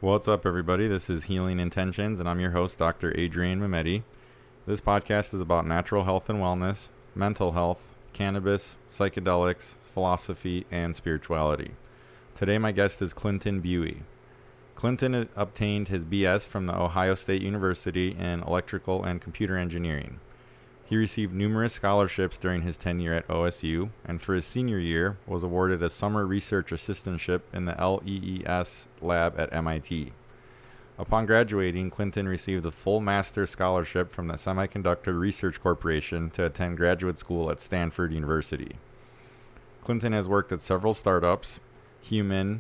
What's up, everybody? This is Healing Intentions, and I'm your host, Dr. Adrian Mehmedi. This podcast is about natural health and wellness, mental health, cannabis, psychedelics, philosophy, and spirituality. Today, my guest is Clinton Buie. Clinton obtained his BS from the Ohio State University in electrical and computer engineering. He received numerous scholarships during his tenure at OSU, and for his senior year was awarded a summer research assistantship in the LEES lab at MIT. Upon graduating, Clinton received a full master's scholarship from the Semiconductor Research Corporation to attend graduate school at Stanford University. Clinton has worked at several startups, Human,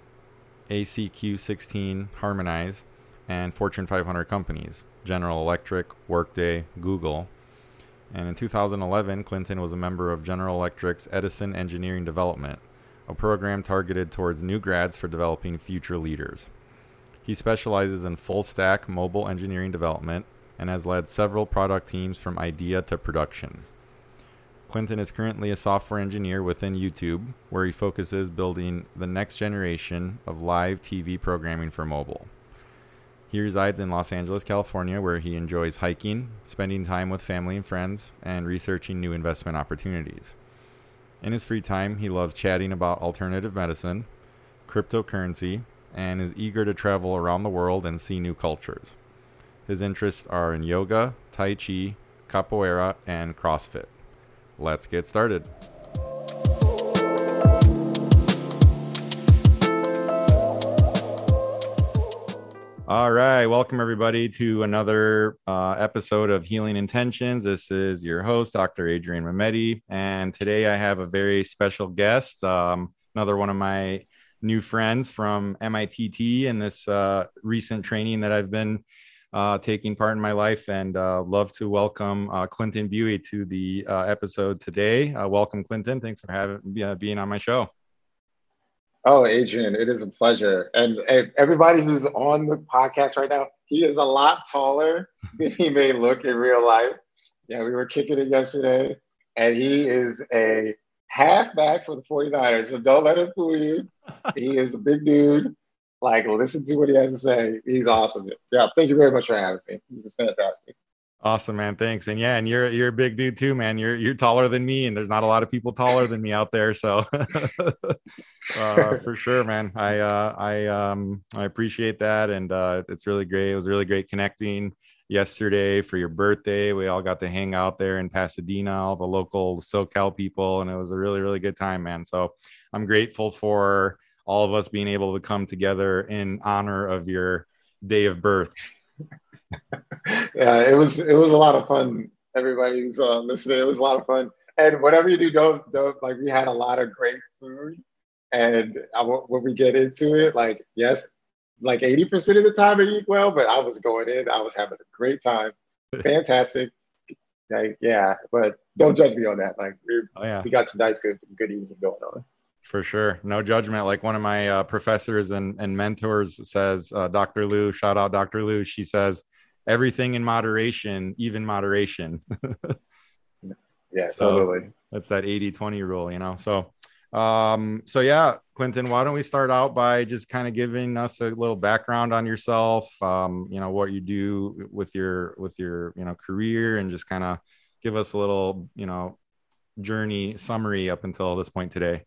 ACQ16, Harmonize, and Fortune 500 companies, General Electric, Workday, Google. And in 2011, Clinton was a member of General Electric's Edison Engineering Development, a program targeted towards new grads for developing future leaders. He specializes in full-stack mobile engineering development and has led several product teams from idea to production. Clinton is currently a software engineer within YouTube, where he focuses building the next generation of live TV programming for mobile. He resides in Los Angeles, California, where he enjoys hiking, spending time with family and friends, and researching new investment opportunities. In his free time, he loves chatting about alternative medicine, cryptocurrency, and is eager to travel around the world and see new cultures. His interests are in yoga, tai chi, capoeira, and CrossFit. Let's get started. All right, welcome everybody to another episode of Healing Intentions. This is your host, Dr. Adrian Mehmedi, and today I have a very special guest, another one of my new friends from MITT in this recent training that I've been taking part in my life, and love to welcome Clinton Buie to the episode today. Welcome, Clinton. Thanks for being on my show. Oh, Adrian, it is a pleasure. And everybody who's on the podcast right now, he is a lot taller than he may look in real life. Yeah, we were kicking it yesterday, and he is a halfback for the 49ers, so don't let him fool you. He is a big dude. Like, listen to what he has to say. He's awesome. Yeah, thank you very much for having me. This is fantastic. Awesome, man. Thanks. And yeah, and you're a big dude too, man. You're taller than me, and there's not a lot of people taller than me out there. So for sure, man. I appreciate that, and it's really great. It was really great connecting yesterday for your birthday. We all got to hang out there in Pasadena, all the local SoCal people, and it was a really, really good time, man. So I'm grateful for all of us being able to come together in honor of your day of birth. Yeah, it was a lot of fun. Everybody who's listening, it was a lot of fun. And whatever you do, don't like. We had a lot of great food, and when we get into it, like, yes, like 80% of the time I eat well, but I was going in, I was having a great time, fantastic. Like, yeah, but don't judge me on that. Like, we got some nice, good eating going on. For sure. No judgment. Like one of my professors and mentors says, Dr. Lou, shout out Dr. Lou. She says, everything in moderation, even moderation. Yeah, so totally. That's that 80-20 rule, you know? So yeah, Clinton, why don't we start out by just kind of giving us a little background on yourself, what you do with your, career, and just kind of give us a little, journey summary up until this point today.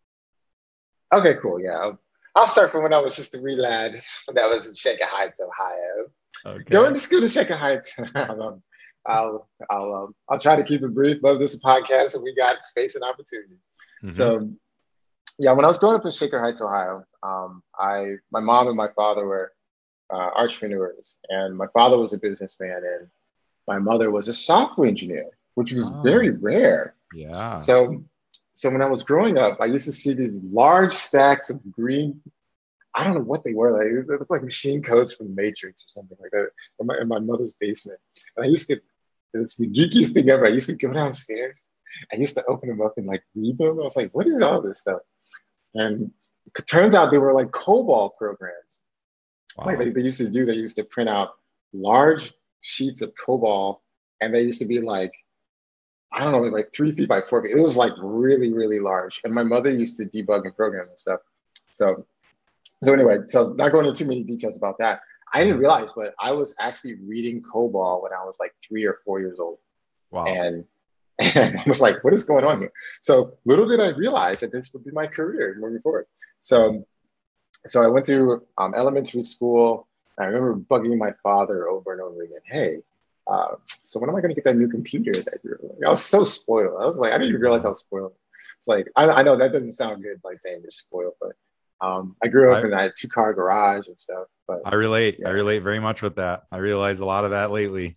Okay, cool. Yeah, I'll start from when I was just a wee lad. That was in Shaker Heights, Ohio. Okay. Going to school in Shaker Heights. I'll try to keep it brief, but this is a podcast, and we got space and opportunity. Mm-hmm. So, yeah, when I was growing up in Shaker Heights, Ohio, my mom and my father were entrepreneurs, and my father was a businessman, and my mother was a software engineer, which was very rare. Yeah. So when I was growing up, I used to see these large stacks of green, I don't know what they were. Like, it looked like machine codes from Matrix or something like that in my mother's basement. And it was the geekiest thing ever. I used to go downstairs. I used to open them up and like read them. I was like, what is all this stuff? And it turns out they were like COBOL programs. Wow. Like they used to print out large sheets of COBOL, and they used to be like, I don't know, like 3 feet by 4 feet. It was like really, really large. And my mother used to debug and program and stuff. So So anyway, so not going into too many details about that. I didn't Uh-huh. realize, but I was actually reading COBOL when I was like 3 or 4 years old. Wow. And and I was like, what is going on here? So little did I realize that this would be my career moving forward. Mhm. So I went through elementary school. I remember bugging my father over and over again. Hey, so when am I going to get that new computer that you're? I was so spoiled. I was like, I didn't even realize I Uh, was spoiled. It's like I know that doesn't sound good, like saying you're spoiled, but I grew up I in a 2-car garage and stuff. But I relate. I yeah, relate very much with that. I realize a lot of that lately.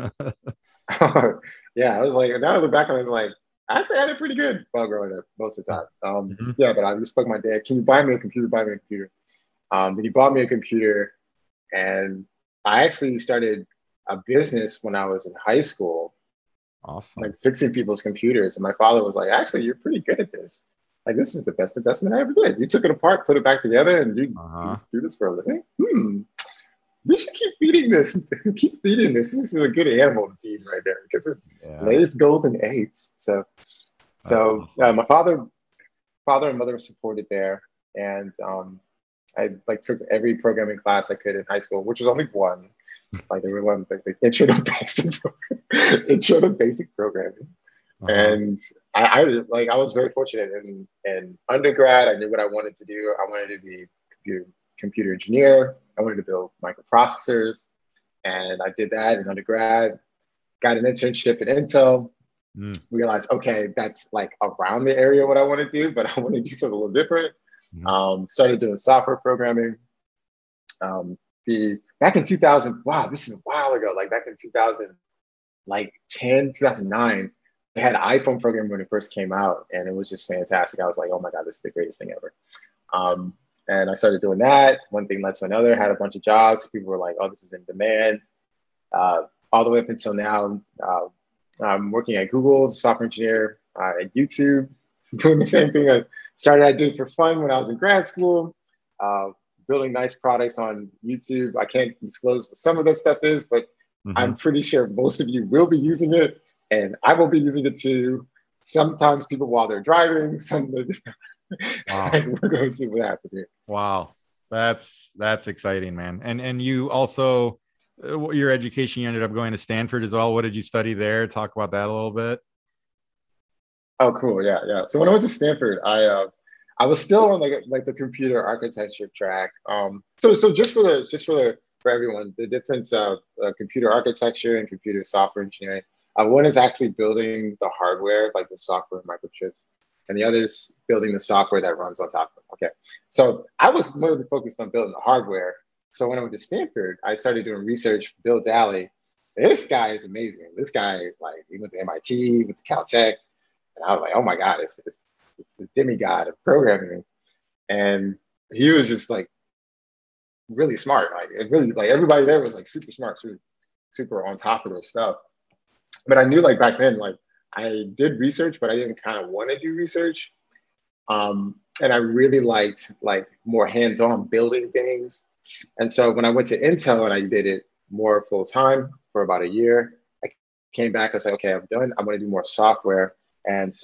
yeah, I was like, now I look back on it, I was like, I actually had it pretty good while growing up most of the time. Mhm. Yeah, but I just spoke to my dad, can you buy me a computer? Buy me a computer. Then he bought me a computer, and I actually started a business when I was in high school, Awesome. like fixing people's computers. And my father was like, actually, you're pretty good at this. Like, this is the best investment I ever did. You took it apart, put it back together, and you Uh-huh. do this for a living? We should keep feeding this. Keep feeding this. This is a good animal to feed right there because it Yeah, lays golden eggs. So, that's awesome. my father and mother were supported there, and I like took every programming class I could in high school, which was only one. Like everyone, like the intro to basic programming. Uh-huh. And I was very fortunate in undergrad. I knew what I wanted to do. I wanted to be computer engineer. I wanted to build microprocessors, and I did that in undergrad. Got an internship at Intel. Mm. Realized, okay, that's like around the area what I want to do, but I want to do something a little different. Mhm. Started doing software programming. The back in 2000, wow, this is a while ago. Like back in 2000, like 10, 2009, they had iPhone programming when it first came out, and it was just fantastic. I was like, oh my god, this is the greatest thing ever. Um, and I started doing that. One thing led to another. Had a bunch of jobs. People were like, oh, this is in demand. All the way up until now, I'm working at Google as a software engineer, at YouTube, doing the same thing I started. I did for fun when I was in grad school, uh, building nice products on YouTube. I can't disclose what some of that stuff is, but I'm Mhm. pretty sure most of you will be using it, and I will be using it too. Sometimes people while they're driving, some Wow. and we're going to see what happens here. Wow. That's exciting, man. And you also your education, you ended up going to Stanford as well. What did you study there? Talk about that a little bit. Oh, cool. Yeah, yeah. So when I went to Stanford, I was still on like the computer architecture track. So for everyone, the difference of computer architecture and computer software engineering. One is actually building the hardware, like the software microchips, and the other is building the software that runs on top of it. Okay. So I was really focused on building the hardware. So when I went to Stanford, I started doing research. Bill Daly, this guy is amazing. This guy, like, he went to MIT, went to Caltech, and I was like, oh my God, it's the demigod of programming. And he was just like really smart. Like it really like everybody there was like super smart, super on top of their stuff. But I knew like back then, like I did research, but I didn't kind of want to do research. And I really liked like more hands-on building things. And so when I went to Intel and I did it more full time for about a year, I came back. I was like, okay, I'm done. I want to do more software. And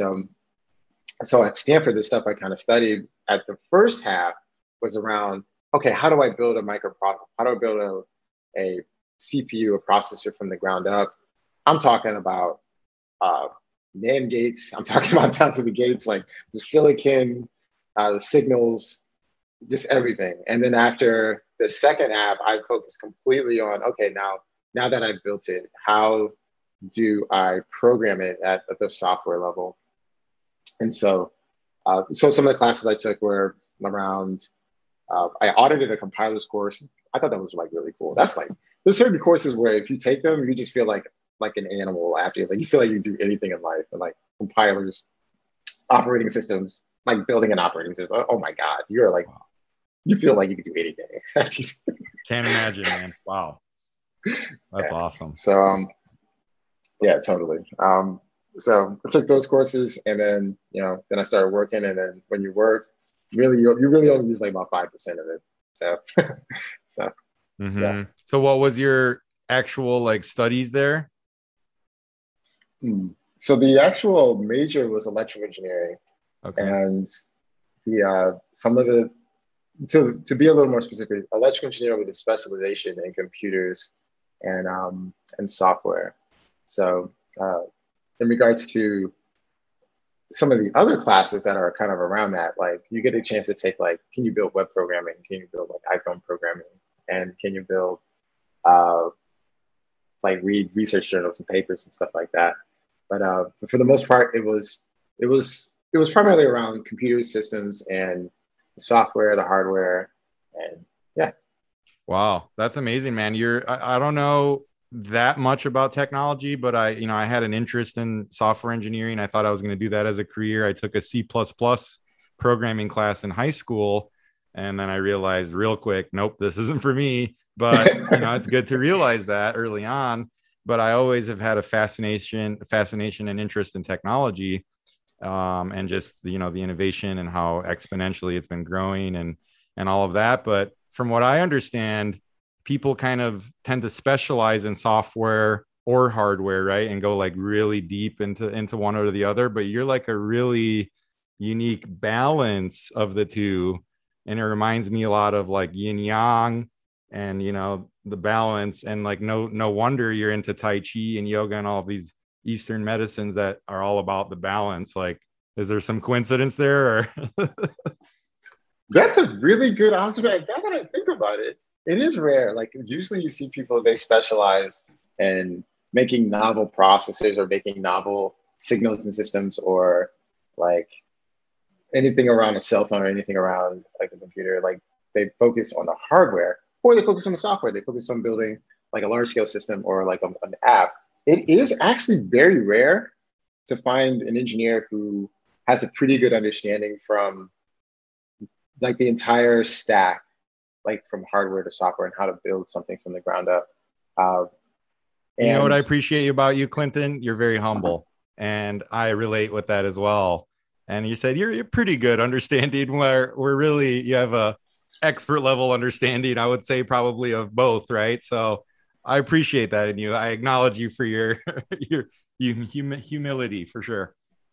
so at Stanford, the stuff I kind of studied at the first half was around, okay, how do I build a microprocessor? How do I build a CPU, a processor from the ground up? I'm talking about uh, NAND gates. I'm talking about down to the gates, like the silicon, the signals, just everything. And then after the second half, I focused completely on, okay, now that I've built it, how do I program it at the software level? And so some of the classes I took were around. I audited a compiler's course. I thought that was like really cool. That's like there's certain courses where if you take them, you just feel like an animal after. Like you feel like you can do anything in life. And like compilers, operating systems, like building an operating system. Oh my God, you're like Wow. you feel like you can do anything. Can't imagine, man. Wow. That's Yeah. awesome. So yeah, totally. So I took those courses, and then then I started working, and then when you work, really you really only use like about 5% of it. So so yeah. So what was your actual like studies there? Hmm. So the actual major was electrical engineering, Okay. and the some of to be a little more specific, electrical engineer with a specialization in computers and software. So in regards to some of the other classes that are kind of around that, like you get a chance to take like, can you build web programming? Can you build like iPhone programming? And can you build uh, like read research journals and papers and stuff like that? But for the most part, it was primarily around computer systems and the software, the hardware, and yeah. Wow, that's amazing, man. I don't know that much about technology, but I had an interest in software engineering. I thought I was going to do that as a career. I took a C++ programming class in high school, and then I realized real quick, nope, this isn't for me. But, it's good to realize that early on. But I always have had a fascination and interest in technology, and just, the innovation and how exponentially it's been growing and all of that. But from what I understand, people kind of tend to specialize in software or hardware, right? And go like really deep into one or the other. But you're like a really unique balance of the two. And it reminds me a lot of like yin yang and the balance. And like no wonder you're into Tai Chi and yoga and all of these Eastern medicines that are all about the balance. Like, is there some coincidence there? Or That's a really good observation. Now that I think about it, it is rare. Like usually you see people, they specialize in making novel processors or making novel signals and systems or like anything around a cell phone or anything around like a computer. Like they focus on the hardware or they focus on the software. They focus on building like a large scale system or like an app. It is actually very rare to find an engineer who has a pretty good understanding from like the entire stack, like from hardware to software and how to build something from the ground up. Uh, You know what and I appreciate about you, Clinton? You're very humble, and I relate with that as well. And you said you're pretty good understanding where we're really you have a expert level understanding. I would say probably of both, right? So I appreciate that in you. I acknowledge you for your humility for sure.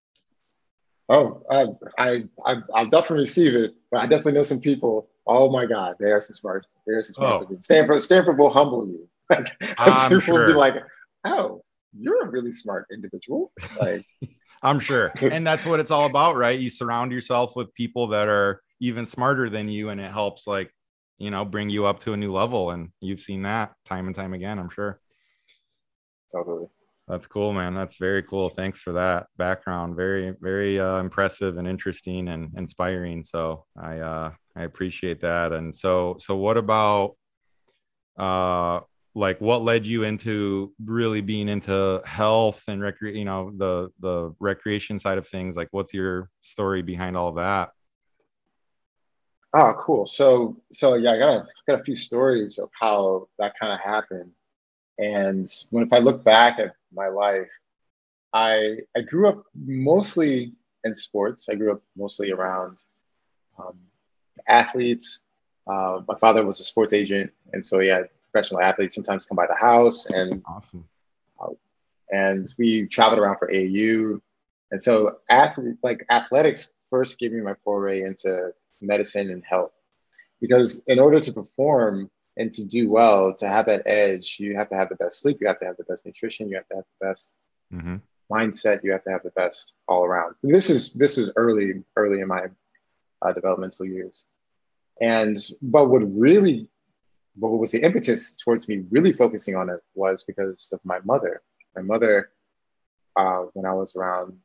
oh, I'll definitely receive it, but I definitely know some people. Oh my God, they are some smart. They are some smart Oh, people. Stanford will humble you. Like I'm people will be sure. like, "Oh, you're a really smart individual." Like, I'm sure. And that's what it's all about, right? You surround yourself with people that are even smarter than you, and it helps, like, bring you up to a new level. And you've seen that time and time again, I'm sure. totally. That's cool, man. That's very cool. Thanks for that background. Very, very impressive and interesting and inspiring. So I appreciate that. And so what about uh like what led you into really being into health and the recreation side of things? Like, what's your story behind all of that? Oh, cool. So yeah, I got a few stories of how that kind of happened. And if I look back at my life, I grew up mostly in sports. I grew up mostly around um, athletes. My father was a sports agent, and so yeah, professional athletes sometimes come by the house, Awesome. uh, and we traveled around for AAU. And so athletics first gave me my foray into medicine and health because in order to perform and to do well, to have that edge, you have to have the best sleep, you have to have the best nutrition, you have to have the best Mm-hmm. mindset, you have to have the best all around. This is early in my developmental years. And but what was the impetus towards me really focusing on it was because of my mother. My mother, when I was around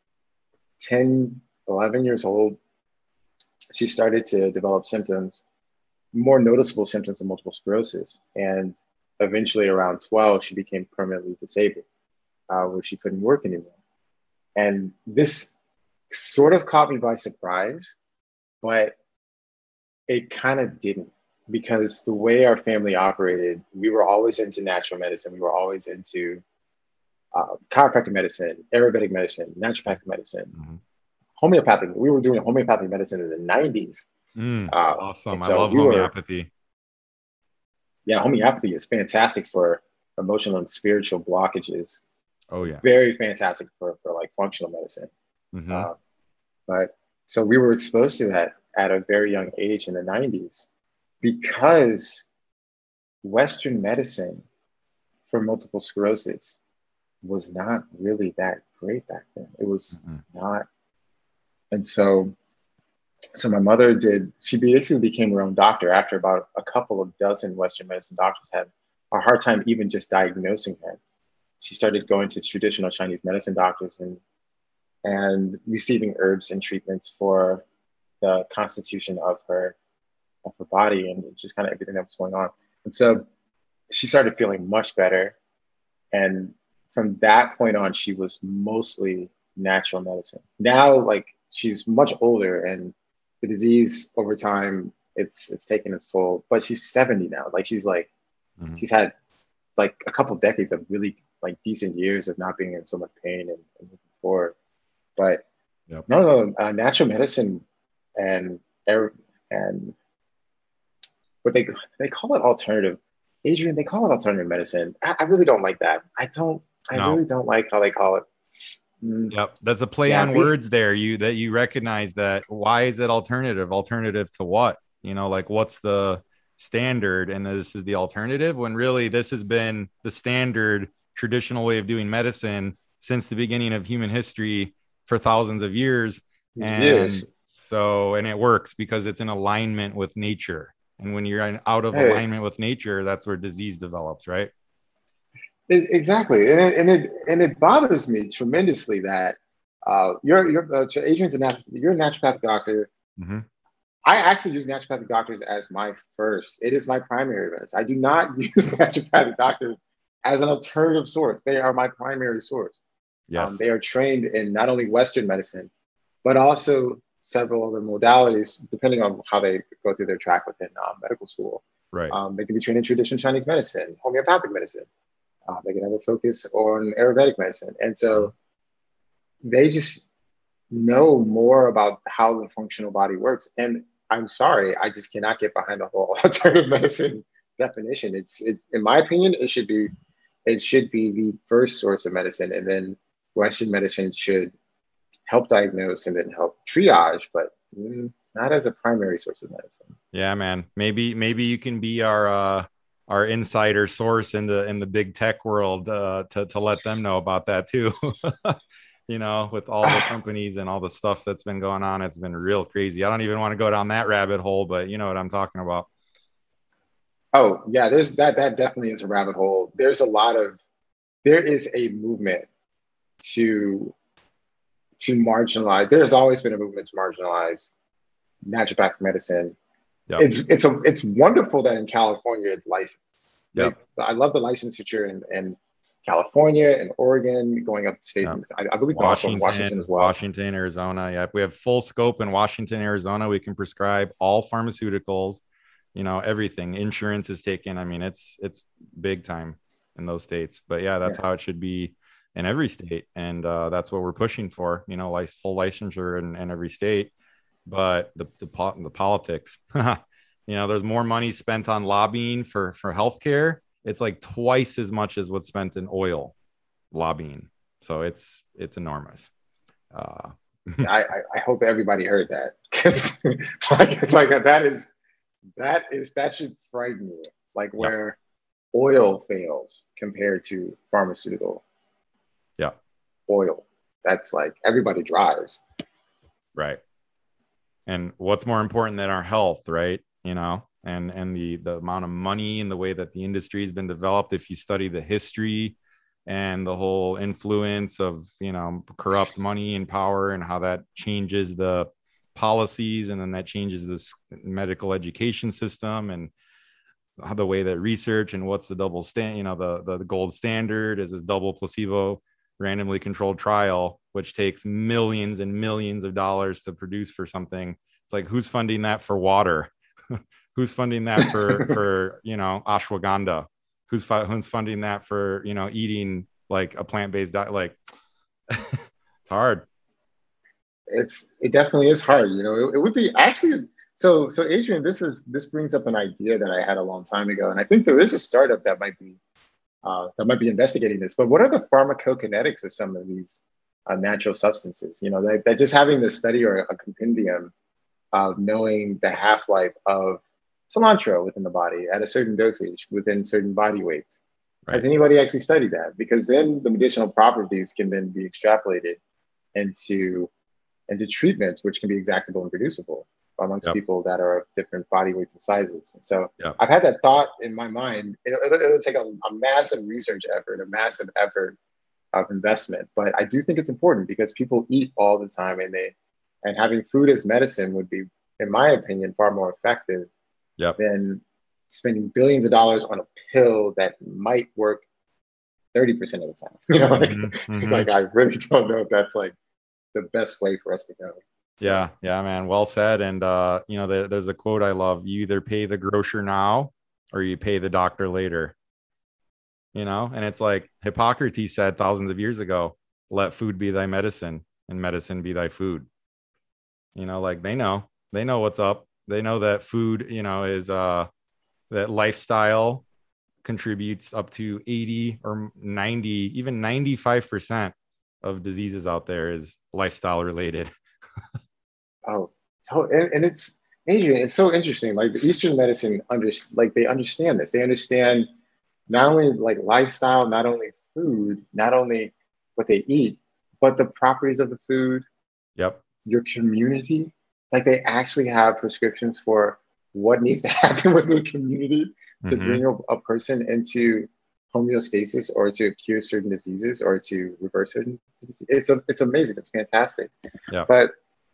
10, 11 years old, she started to develop symptoms, more noticeable symptoms of multiple sclerosis. And eventually, around 12, she became permanently disabled, where she couldn't work anymore. And this sort of caught me by surprise, but it kind of didn't because the way our family operated, we were always into natural medicine. We were always into chiropractic medicine, Ayurvedic medicine, naturopathic medicine, Mm-hmm. homeopathic. We were doing homeopathic medicine in the 90s. And Awesome. I so love we were, homeopathy. yeah, homeopathy is fantastic for emotional and spiritual blockages. Oh yeah. Very fantastic for like functional medicine. Mm-hmm. Uh, but so we were exposed to that. at a very young age in the 90s because Western medicine for multiple sclerosis was not really that great back then. It was not. And so my mother she basically became her own doctor after about a couple of dozen Western medicine doctors had a hard time even just diagnosing her. She started going to traditional Chinese medicine doctors and receiving herbs and treatments for the constitution of her body and just kind of everything that was going on. And so she started feeling much better. And from that point on, she was mostly natural medicine. Now, like she's much older and the disease over time, it's taken its toll, but she's 70 now. Like she's had like a couple decades of really like decent years of not being in so much pain and moving forward. But natural medicine and and what they call it alternative. Adrian, they call it alternative medicine. I really don't like that. I really don't like how they call it. Yep, that's a play on words there. You recognize that. Why is it alternative? Alternative to what? Like what's the standard? And this is the alternative when really this has been the standard traditional way of doing medicine since the beginning of human history for thousands of years. And it works because it's in alignment with nature. And when you're out of alignment with nature, that's where disease develops, right? Exactly, and it bothers me tremendously that Adrian's you're a naturopathic doctor. Mm-hmm. I actually use naturopathic doctors as my first. It is my primary medicine. I do not use naturopathic doctors as an alternative source. They are my primary source. Yes, they are trained in not only Western medicine, but also several other modalities, depending on how they go through their track within medical school. Right. They can be trained in traditional Chinese medicine, homeopathic medicine. They can have a focus on Ayurvedic medicine. And so they just know more about how the functional body works. And I'm sorry, I just cannot get behind the whole alternative medicine definition. In my opinion, it should be the first source of medicine, and then Western medicine should help diagnose and then help triage, but not as a primary source of medicine. Yeah, man. Maybe you can be our insider source in the big tech world to let them know about that too. With all the companies and all the stuff that's been going on, it's been real crazy. I don't even want to go down that rabbit hole, but you know what I'm talking about. Oh yeah, there's that definitely is a rabbit hole. There is a movement to marginalize. There has always been a movement to marginalize naturopathic medicine. Yep. It's wonderful that in California it's licensed. Yep. I love the licensure in California and Oregon, going up to states. Yep. I believe Washington as well. Washington, Arizona. Yeah, we have full scope in Washington, Arizona. We can prescribe all pharmaceuticals. Everything. Insurance is taken. I mean, it's big time in those states. But yeah, that's how it should be in every state, and that's what we're pushing for. Full licensure in every state. But the politics, there's more money spent on lobbying for healthcare. It's like twice as much as what's spent in oil lobbying. So it's enormous. I hope everybody heard that. That should frighten you. Like where oil fails compared to pharmaceutical. Yeah. Oil. That's like everybody drives. Right. And what's more important than our health, right? And the amount of money and the way that the industry has been developed. If you study the history and the whole influence of, corrupt money and power and how that changes the policies, and then that changes this medical education system and how the way that research and what's the double the gold standard is this double placebo randomly controlled trial, which takes millions and millions of dollars to produce for something. It's like, who's funding that for water? Who's funding that for ashwagandha? Who's funding that for eating like a plant-based diet? Like it's hard. It definitely is hard. It would be actually. So Adrian, this brings up an idea that I had a long time ago, and I think there is a startup that might be investigating this. But what are the pharmacokinetics of some of these natural substances? That just having the study or a compendium of knowing the half-life of cilantro within the body at a certain dosage within certain body weights. Has Right. anybody actually studied that? Because then the medicinal properties can then be extrapolated into treatments, which can be exactable and producible amongst Yep. people that are of different body weights and sizes. And so Yep. I've had that thought in my mind. It'll take a massive research effort, a massive effort of investment, but I do think it's important because people eat all the time, and having food as medicine would be, in my opinion, far more effective Yep. than spending billions of dollars on a pill that might work 30% of the time. Hmm. Hmm. Like I really don't know if that's like the best way for us to go. So Yeah. Yeah, man. Well said. And, there's a quote I love: you either pay the grocer now or you pay the doctor later, and it's like Hippocrates said thousands of years ago, let food be thy medicine and medicine be thy food. Like they know what's up. They know that food, is, that lifestyle contributes up to 80 or 90, even 95% of diseases out there is lifestyle related. oh, and it's Adrian, it's so interesting. Like the Eastern medicine like they understand this. They understand not only like lifestyle, not only food, not only what they eat, but the properties of the food, Yep. your community. Like they actually have prescriptions for what needs to happen with the community to Mm-hmm. bring a person into homeostasis or to cure certain diseases or to reverse certain diseases. It's amazing. It's fantastic. Yep. But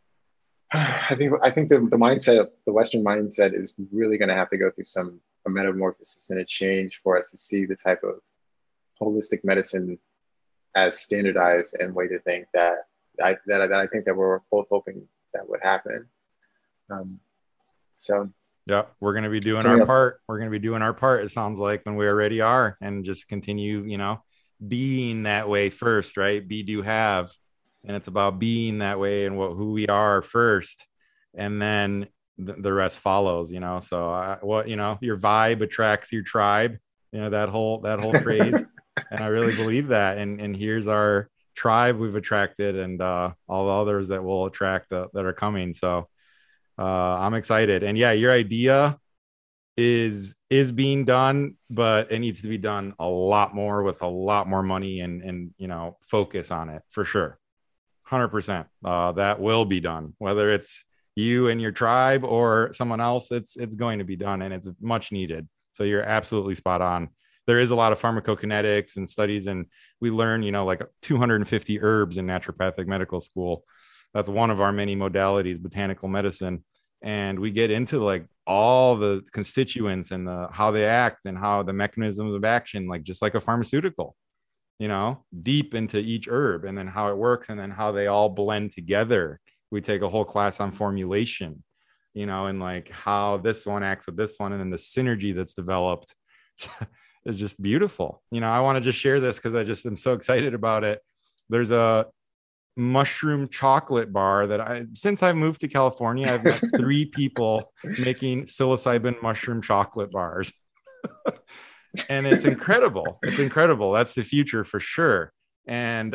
I think the mindset, the Western mindset, is really going to have to go through a metamorphosis and a change for us to see the type of holistic medicine as standardized and way to think that I think that we're both hoping that would happen. Um, so Yep. We're going to be doing our something else. part. We're going to be doing our part. It sounds like when we already are, and just continue, being that way first, right? Be, do, have. And it's about being that way and who we are first. And then the rest follows, So, your vibe attracts your tribe, that whole phrase. And I really believe that. And here's our tribe we've attracted, and all the others that will attract that are coming. So, I'm excited. And yeah, your idea is being done, but it needs to be done a lot more with a lot more money and focus on it for sure. 100%. That will be done, whether it's you and your tribe or someone else. It's going to be done, and it's much needed. So you're absolutely spot on. There is a lot of pharmacokinetics and studies, and we learn, like 250 herbs in naturopathic medical school. That's one of our many modalities, botanical medicine. And we get into like all the constituents and how they act and how the mechanisms of action, like just like a pharmaceutical, deep into each herb, and then how it works, and then how they all blend together. We take a whole class on formulation, and like how this one acts with this one, and then the synergy that's developed is just beautiful. I want to just share this because I just am so excited about it. There's a mushroom chocolate bar that since I moved to California, I've met 3 people making psilocybin mushroom chocolate bars. And it's incredible. It's incredible. That's the future for sure. And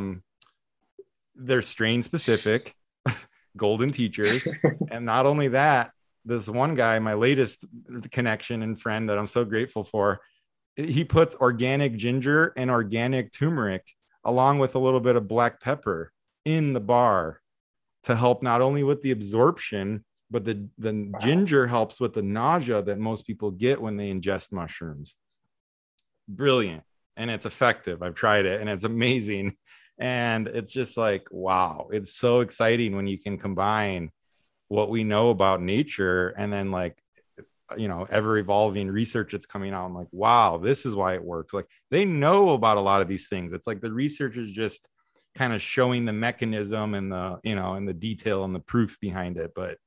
they're strain specific, golden teachers. And not only that, this one guy, my latest connection and friend that I'm so grateful for, he puts organic ginger and organic turmeric along with a little bit of black pepper in the bar to help not only with the absorption, but the Wow. ginger helps with the nausea that most people get when they ingest mushrooms. Brilliant. And it's effective. I've tried it and it's amazing. And it's just like, wow, it's so exciting when you can combine what we know about nature and then like, ever evolving research that's coming out. I'm like, wow, this is why it works. Like they know about a lot of these things. It's like the research is just kind of showing the mechanism and and the detail and the proof behind it. But,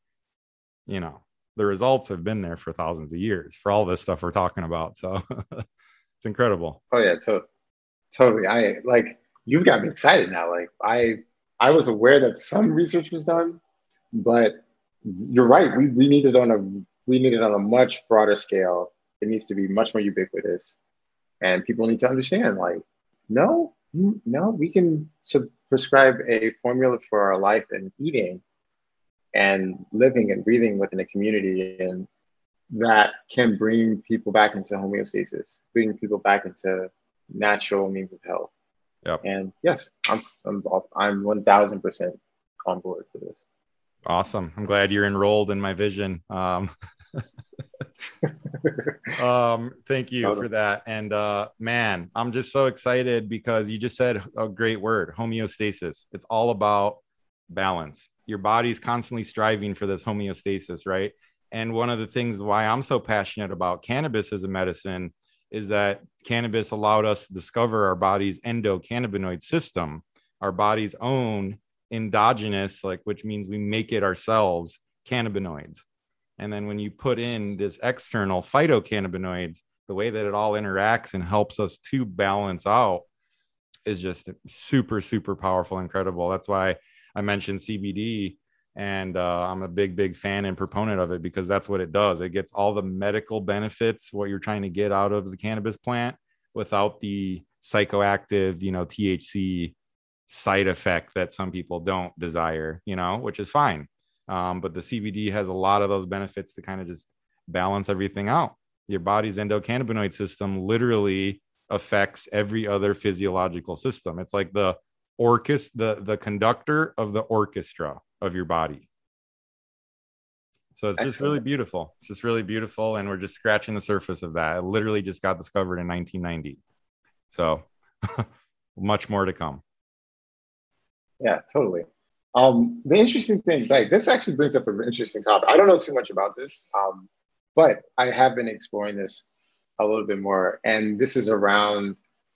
the results have been there for thousands of years for all this stuff we're talking about. So it's incredible. Oh yeah, totally. I like you've got me excited now. Like I was aware that some research was done, but you're right. We need it on a much broader scale. It needs to be much more ubiquitous, and people need to understand. Like, no, we can prescribe a formula for our life and eating and living and breathing within a community, and that can bring people back into homeostasis, bring people back into natural means of health. Yep. And yes, I'm 1000% on board for this. Awesome. I'm glad you're enrolled in my vision. Thank you for that. And man, I'm just so excited because you just said a great word, homeostasis. It's all about balance. Your body's constantly striving for this homeostasis, right? And one of the things why I'm so passionate about cannabis as a medicine is that cannabis allowed us to discover our body's endocannabinoid system, our body's own endogenous, like, which means we make it ourselves, cannabinoids. And then when you put in this external phytocannabinoids, the way that it all interacts and helps us to balance out is just super, super powerful, incredible. That's why I mentioned CBD. And I'm a big, big fan and proponent of it because that's what it does. It gets all the medical benefits, what you're trying to get out of the cannabis plant without the psychoactive, THC side effect that some people don't desire, which is fine. But the CBD has a lot of those benefits to kind of just balance everything out. Your body's endocannabinoid system literally affects every other physiological system. It's like the the conductor of the orchestra of your body. So it's just really beautiful. It's just really beautiful. And we're just scratching the surface of that. It literally just got discovered in 1990. So much more to come. Yeah, totally. The interesting thing, like this actually brings up an interesting topic. I don't know too much about this, but I have been exploring this a little bit more. And this is around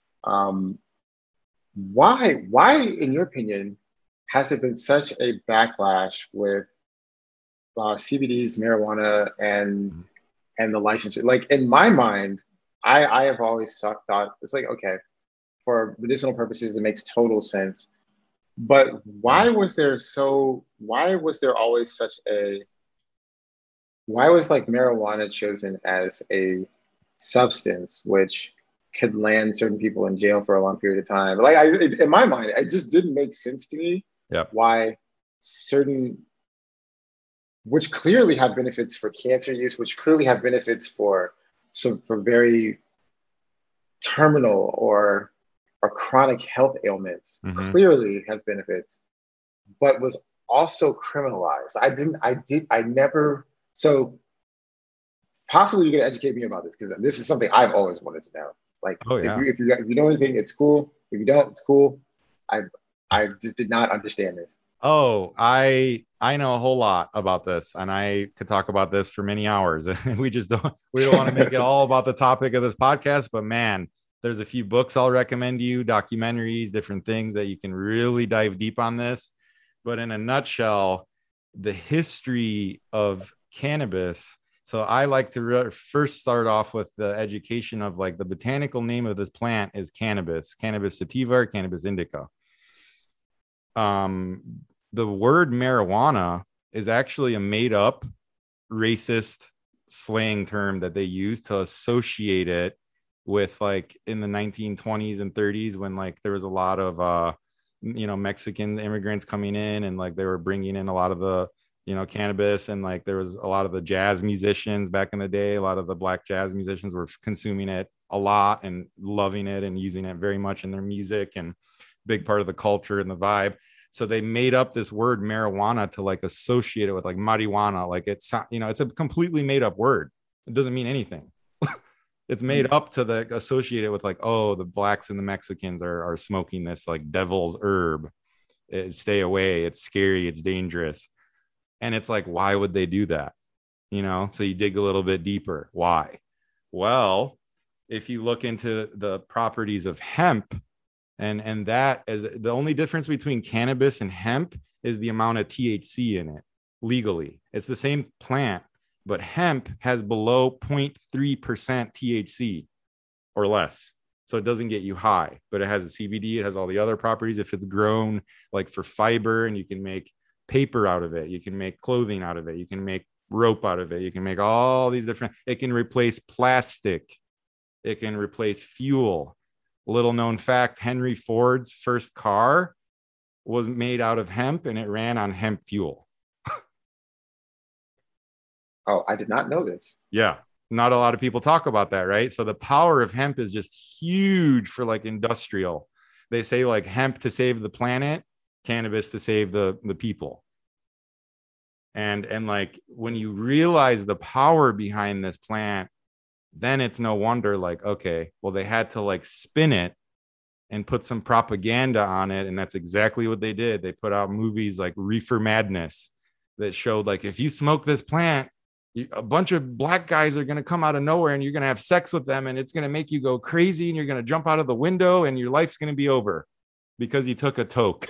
why, in your opinion, has there been such a backlash with CBDs, marijuana, and the licensure? Like in my mind, I have always thought it's like, okay, for medicinal purposes, it makes total sense. But why was there always such a, why was like marijuana chosen as a substance which could land certain people in jail for a long period of time? Like in my mind, it just didn't make sense to me. Yep. Why certain, which clearly have benefits for cancer use, which clearly have benefits for very terminal or chronic health ailments, clearly has benefits, but was also criminalized. I never, so possibly you can educate me about this because this is something I've always wanted to know. Like, if you know anything, it's cool. If you don't, it's cool. I just did not understand this. Oh, I know a whole lot about this, and I could talk about this for many hours. we don't want to make it all about the topic of this podcast, but man, there's a few books I'll recommend you, documentaries, different things that you can really dive deep on this. But in a nutshell, the history of cannabis. So I like to first start off with the education of like the botanical name of this plant is Cannabis sativa or Cannabis indica. The word marijuana is actually a made up racist slang term that they use to associate it with like in the 1920s and 30s when like there was a lot of Mexican immigrants coming in and like they were bringing in a lot of the cannabis, and like there was a lot of the jazz musicians back in the day, a lot of the black jazz musicians were consuming it a lot and loving it and using it very much in their music and big part of the culture and the vibe. So they made up this word marijuana to like associate it with like marijuana. Like it's a completely made up word. It doesn't mean anything. It's made up to associate it with like, oh, the blacks and the Mexicans are smoking this like devil's herb. Stay away. It's scary. It's dangerous. And it's like, why would they do that? So you dig a little bit deeper. Why? Well, if you look into the properties of hemp, and that is the only difference between cannabis and hemp is the amount of THC in it legally. It's the same plant, but hemp has below 0.3% THC or less. So it doesn't get you high, but it has the CBD. It has all the other properties. If it's grown like for fiber, and you can make paper out of it, you can make clothing out of it, you can make rope out of it, you can make all these different, it can replace plastic, it can replace fuel. Little known fact, Henry Ford's first car was made out of hemp and it ran on hemp fuel. Oh, I did not know this. Yeah. Not a lot of people talk about that, right? So the power of hemp is just huge for like industrial. They say like hemp to save the planet, cannabis to save the people. And like when you realize the power behind this plant, then it's no wonder like, okay, well, they had to like spin it and put some propaganda on it. And that's exactly what they did. They put out movies like Reefer Madness that showed like, if you smoke this plant, a bunch of black guys are going to come out of nowhere and you're going to have sex with them and it's going to make you go crazy and you're going to jump out of the window and your life's going to be over because you took a toke.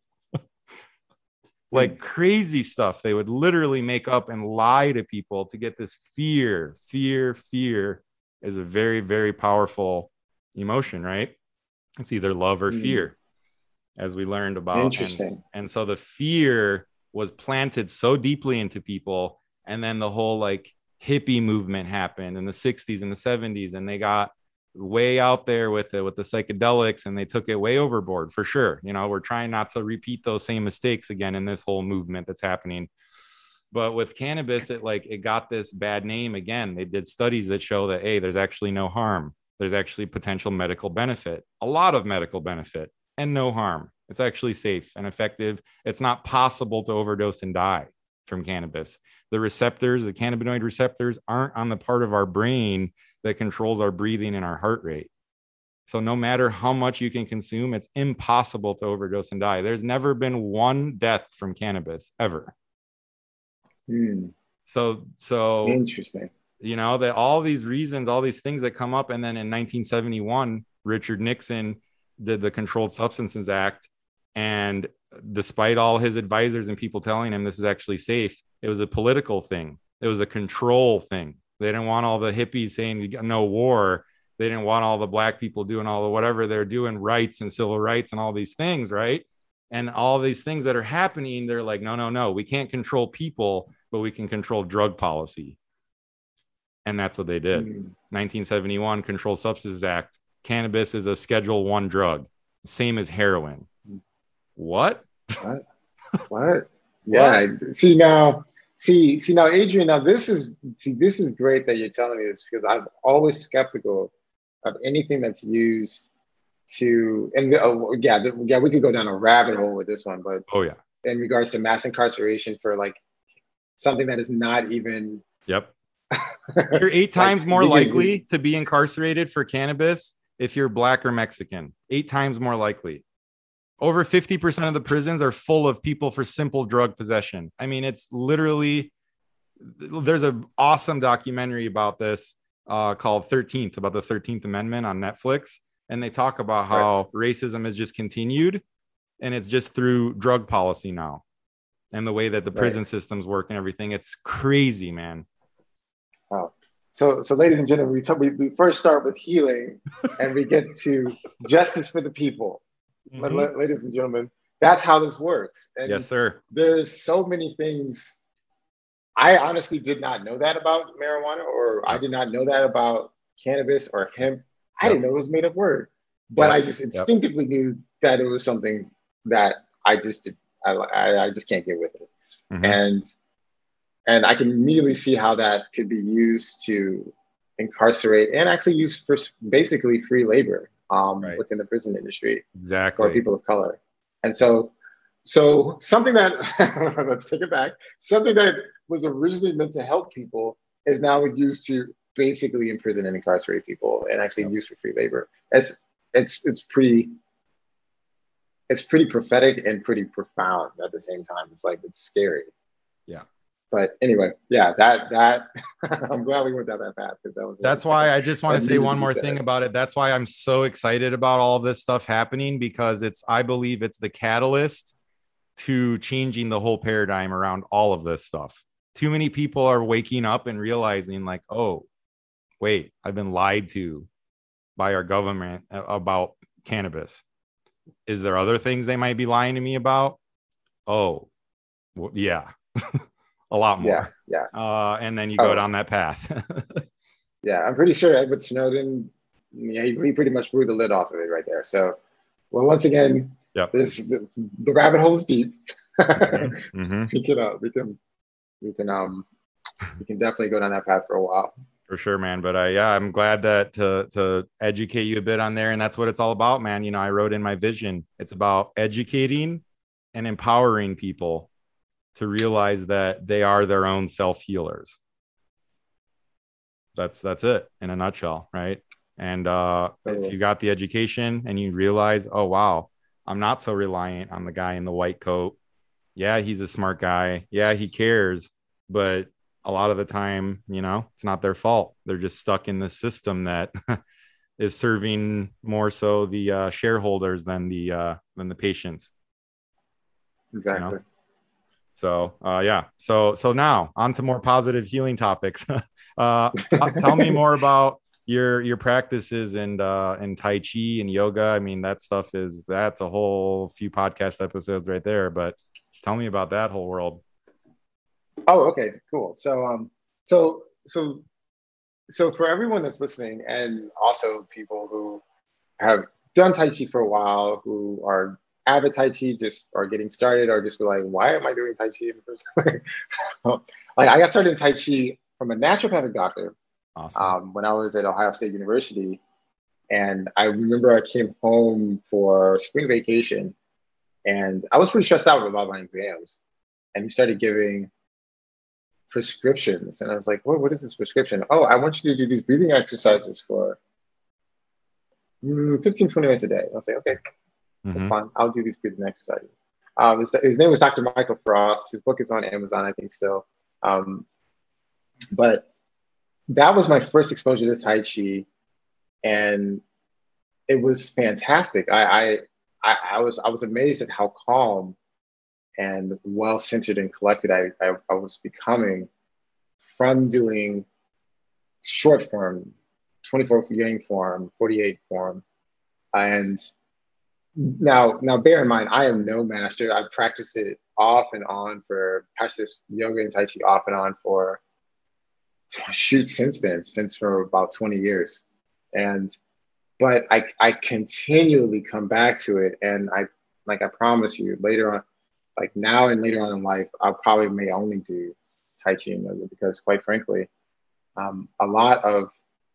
Like crazy stuff they would literally make up and lie to people to get this fear. Fear is a very, very powerful emotion, right? It's either love or fear, as we learned about. Interesting. And so the fear was planted so deeply into people. And then the whole like hippie movement happened in the 60s and the 70s. And they got way out there with it, with the psychedelics, and they took it way overboard for sure. You know, we're trying not to repeat those same mistakes again in this whole movement that's happening. But with cannabis, it got this bad name again. They did studies that show that, hey, there's actually no harm. There's actually potential medical benefit, a lot of medical benefit, and no harm. It's actually safe and effective. It's not possible to overdose and die from cannabis. The receptors, the cannabinoid receptors, aren't on the part of our brain that controls our breathing and our heart rate. So no matter how much you can consume, it's impossible to overdose and die. There's never been one death from cannabis ever. So Interesting. You know, that all these reasons, all these things that come up. And then in 1971, Richard Nixon did the Controlled Substances Act. And despite all his advisors and people telling him this is actually safe, it was a political thing. It was a control thing. They didn't want all the hippies saying no war. They didn't want all the black people doing all the whatever they're doing, rights and civil rights and all these things, right? And all these things that are happening, they're like, no, we can't control people, but we can control drug policy. And that's what they did. 1971 Controlled Substances Act. Cannabis is a Schedule I drug, same as heroin. What? What? Yeah. What? See now, Adrian. Now this is great that you're telling me this, because I'm always skeptical of anything that's used to. And we could go down a rabbit hole with this one, but in regards to mass incarceration for like something that is not even. Yep. You're 8 times more likely to be incarcerated for cannabis if you're black or Mexican. 8 times more likely. Over 50% of the prisons are full of people for simple drug possession. I mean, it's literally, there's an awesome documentary about this called 13th, about the 13th Amendment on Netflix. And they talk about how racism has just continued, and it's just through drug policy now and the way that the prison systems work and everything. It's crazy, man. Oh, so ladies and gentlemen, we first start with healing and we get to justice for the people. Ladies and gentlemen, that's how this works. And yes, sir. There's so many things. I honestly did not know that about marijuana, or I did not know that about cannabis or hemp. I didn't know it was made up word, but I just instinctively knew that it was something that I just can't get with it. And I can immediately see how that could be used to incarcerate and actually use for basically free labor within the prison industry. Exactly. For people of color. And so something that, let's take it back, something that was originally meant to help people is now used to basically imprison and incarcerate people and actually used for free labor. It's pretty prophetic and pretty profound at the same time. It's like, it's scary. Yeah. But anyway, that I'm glad we went down that path, because that's why I just want to say one more thing about it. That's why I'm so excited about all this stuff happening, because I believe it's the catalyst to changing the whole paradigm around all of this stuff. Too many people are waking up and realizing like, oh, wait, I've been lied to by our government about cannabis. Is there other things they might be lying to me about? Oh, well, yeah. A lot more. Yeah. And then you go down that path. Yeah, I'm pretty sure Edward Snowden, he pretty much blew the lid off of it right there. So, well, once again, the rabbit hole is deep. We can you can definitely go down that path for a while. For sure, man. But yeah, I'm glad that to educate you a bit on there, and that's what it's all about, man. You know, I wrote in my vision, it's about educating and empowering people to realize that they are their own self healers. That's it in a nutshell, right? And if you got the education and you realize, oh wow, I'm not so reliant on the guy in the white coat. Yeah, he's a smart guy. Yeah, he cares, but a lot of the time, you know, it's not their fault. They're just stuck in the system that is serving more so the shareholders than the patients. Exactly. You know? So yeah. So now on to more positive healing topics. Tell me more about your practices and Tai Chi and yoga. I mean, that's a whole few podcast episodes right there. But just tell me about that whole world. Oh, okay, cool. So so so for everyone that's listening, and also people who have done Tai Chi for a while, who are avid Tai Chi, just are getting started, or just be like, why am I doing Tai Chi in the first place? Like I got started in Tai Chi from a naturopathic doctor. Awesome. When I was at Ohio State University, and I remember I came home for spring vacation, and I was pretty stressed out about my exams, and he started giving prescriptions. And I was like, what is this prescription? Oh, I want you to do these breathing exercises for 15, 20 minutes a day. I was like, okay, that's fine. I'll do these breathing exercises. His name was Dr. Michael Frost. His book is on Amazon, I think, still. But that was my first exposure to Tai Chi. And it was fantastic. I was amazed at how calm and well-centered and collected I was becoming from doing short form, 24 yang form, 48 form. And now bear in mind, I am no master. I've practiced it off and on practiced yoga and Tai Chi off and on for since for about 20 years. But I continually come back to it. And I promise you later on, like now and later on in life, I probably may only do Tai Chi and yoga because quite frankly, a lot of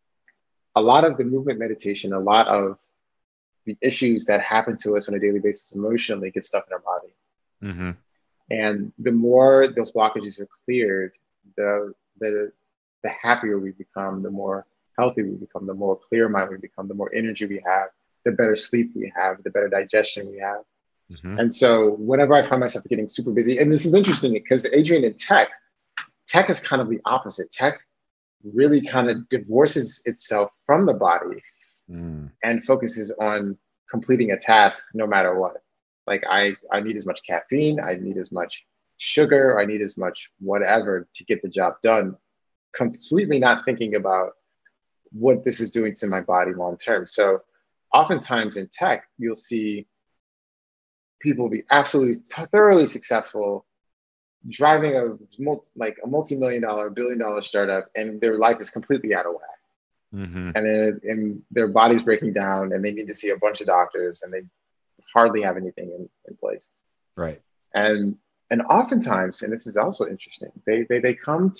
the movement meditation, a lot of the issues that happen to us on a daily basis emotionally get stuck in our body. Mm-hmm. And the more those blockages are cleared, the happier we become, the more healthy we become, the more clear mind we become, the more energy we have, the better sleep we have, the better digestion we have. Mm-hmm. And so whenever I find myself getting super busy, and this is interesting because Adrian, in tech is kind of the opposite. Tech really kind of divorces itself from the body and focuses on completing a task no matter what. Like I need as much caffeine, I need as much sugar, I need as much whatever to get the job done, completely not thinking about what this is doing to my body long term. So oftentimes in tech, you'll see people be absolutely thoroughly successful driving a multi-million-dollar, billion-dollar startup, and their life is completely out of whack. Mm-hmm. And their body's breaking down, and they need to see a bunch of doctors, and they hardly have anything in place. Right. And oftentimes, and this is also interesting, they come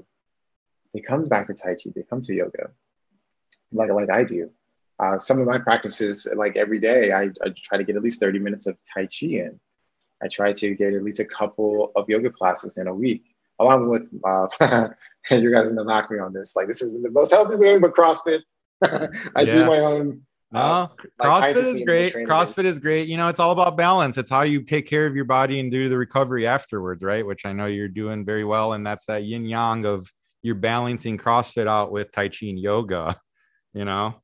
back to Tai Chi, they come to yoga, like I do. Some of my practices, like every day, I try to get at least 30 minutes of Tai Chi in. I try to get at least a couple of yoga classes in a week, along with, and you guys are gonna knock me on this. Like, this is the most healthy thing, but CrossFit. I do my own. No, CrossFit is great. CrossFit is great. You know, it's all about balance. It's how you take care of your body and do the recovery afterwards, right? Which I know you're doing very well. And that's that yin yang of you're balancing CrossFit out with Tai Chi and yoga, you know?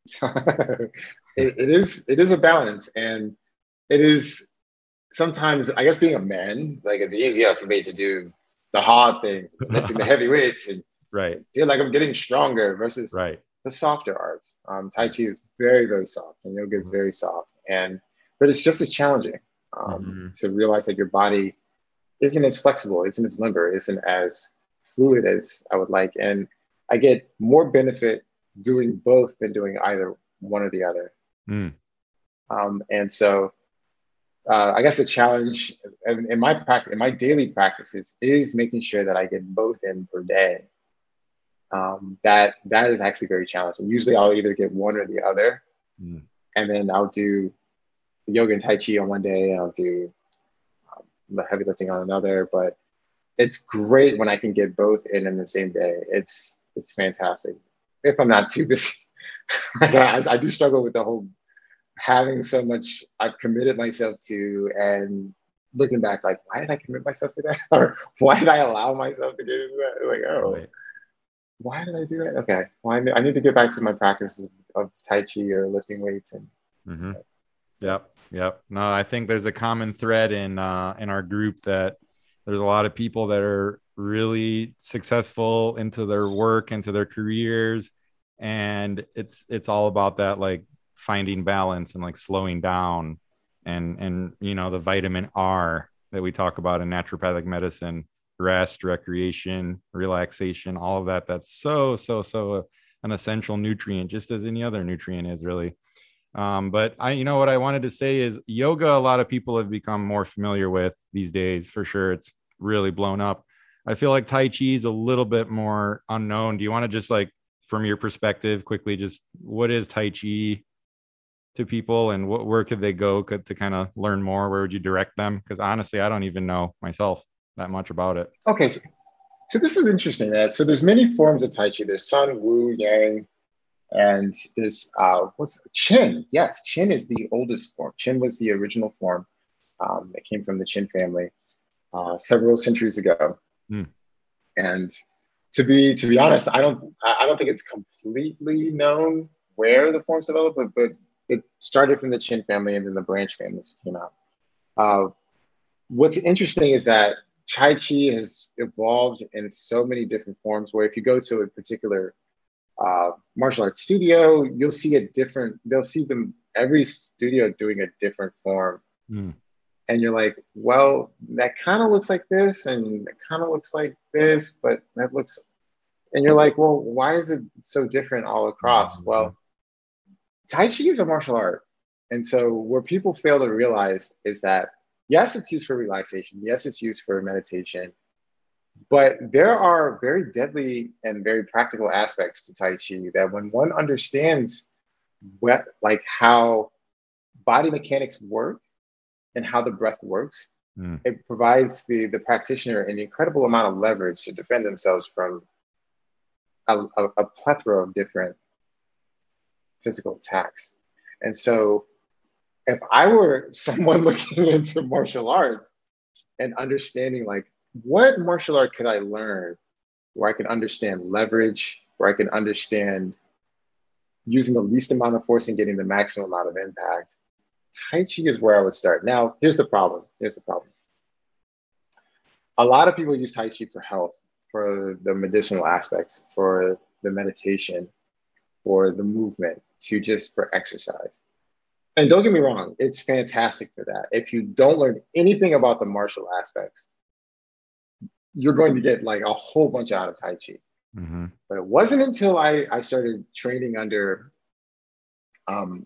it is a balance. And it is, sometimes, I guess, being a man, like it's easier for me to do the hard things, lifting the heavy weights, and right, feel like I'm getting stronger versus the softer arts. Tai Chi is very, very soft, and yoga is very soft, but it's just as challenging to realize that your body isn't as flexible, isn't as limber, isn't as fluid as I would like, and I get more benefit doing both than doing either one or the other. And so. I guess the challenge in my daily practices is making sure that I get both in per day. That is actually very challenging. Usually, I'll either get one or the other, Mm. and then I'll do yoga and tai chi on one day, and I'll do the heavy lifting on another. But it's great when I can get both in the same day. It's fantastic if I'm not too busy. I do struggle with the whole having so much I've committed myself to, and looking back, like, why did I commit myself to that? Or why did I allow myself to get into that? Like, oh, Right. why did I do that? Okay, well, I need to get back to my practice of Tai Chi or lifting weights. And Mm-hmm. yeah. Yep. Yep. No, I think there's a common thread in our group that there's a lot of people that are really successful into their work, into their careers, and it's all about that, like finding balance and like slowing down, and the vitamin R that we talk about in naturopathic medicine, rest, recreation, relaxation, all of that. That's so an essential nutrient, just as any other nutrient is, really. But what I wanted to say is yoga, a lot of people have become more familiar with these days, for sure. It's really blown up. I feel like Tai Chi is a little bit more unknown. Do you want to just, like, from your perspective, quickly, just what is Tai Chi to people, and where could they go to kind of learn more? Where would you direct them? Because honestly, I don't even know myself that much about it. Okay, so this is interesting, Ed. So there's many forms of Tai Chi. There's Sun, Wu, Yang, and there's what's Qin. Yes, Qin is the oldest form. Qin was the original form. It came from the Qin family several centuries ago. Hmm. And to be honest, I don't think it's completely known where the forms developed, but it started from the Qin family, and then the branch families came out. Uh, what's interesting is that Tai Chi has evolved in so many different forms. Where if you go to a particular martial arts studio, you'll see a different. They'll see them every studio doing a different form, Hmm. and you're like, well, that kind of looks like this, and it kind of looks like this, but that looks. And you're like, well, why is it so different all across? Mhm. Well, Tai Chi is a martial art. And so, where people fail to realize is that, yes, it's used for relaxation. Yes, it's used for meditation. But there are very deadly and very practical aspects to Tai Chi that, when one understands like how body mechanics work and how the breath works, Hmm. it provides the practitioner an incredible amount of leverage to defend themselves from a plethora of different physical attacks. And so, if I were someone looking into martial arts and understanding, like, what martial art could I learn where I can understand leverage, where I can understand using the least amount of force and getting the maximum amount of impact, Tai Chi is where I would start. Now, here's the problem. Here's the problem. A lot of people use Tai Chi for health, for the medicinal aspects, for the meditation, for the movement, to just for exercise. And don't get me wrong, it's fantastic for that. If you don't learn anything about the martial aspects, you're going to get like a whole bunch out of Tai Chi. Mm-hmm. But it wasn't until I started training under um,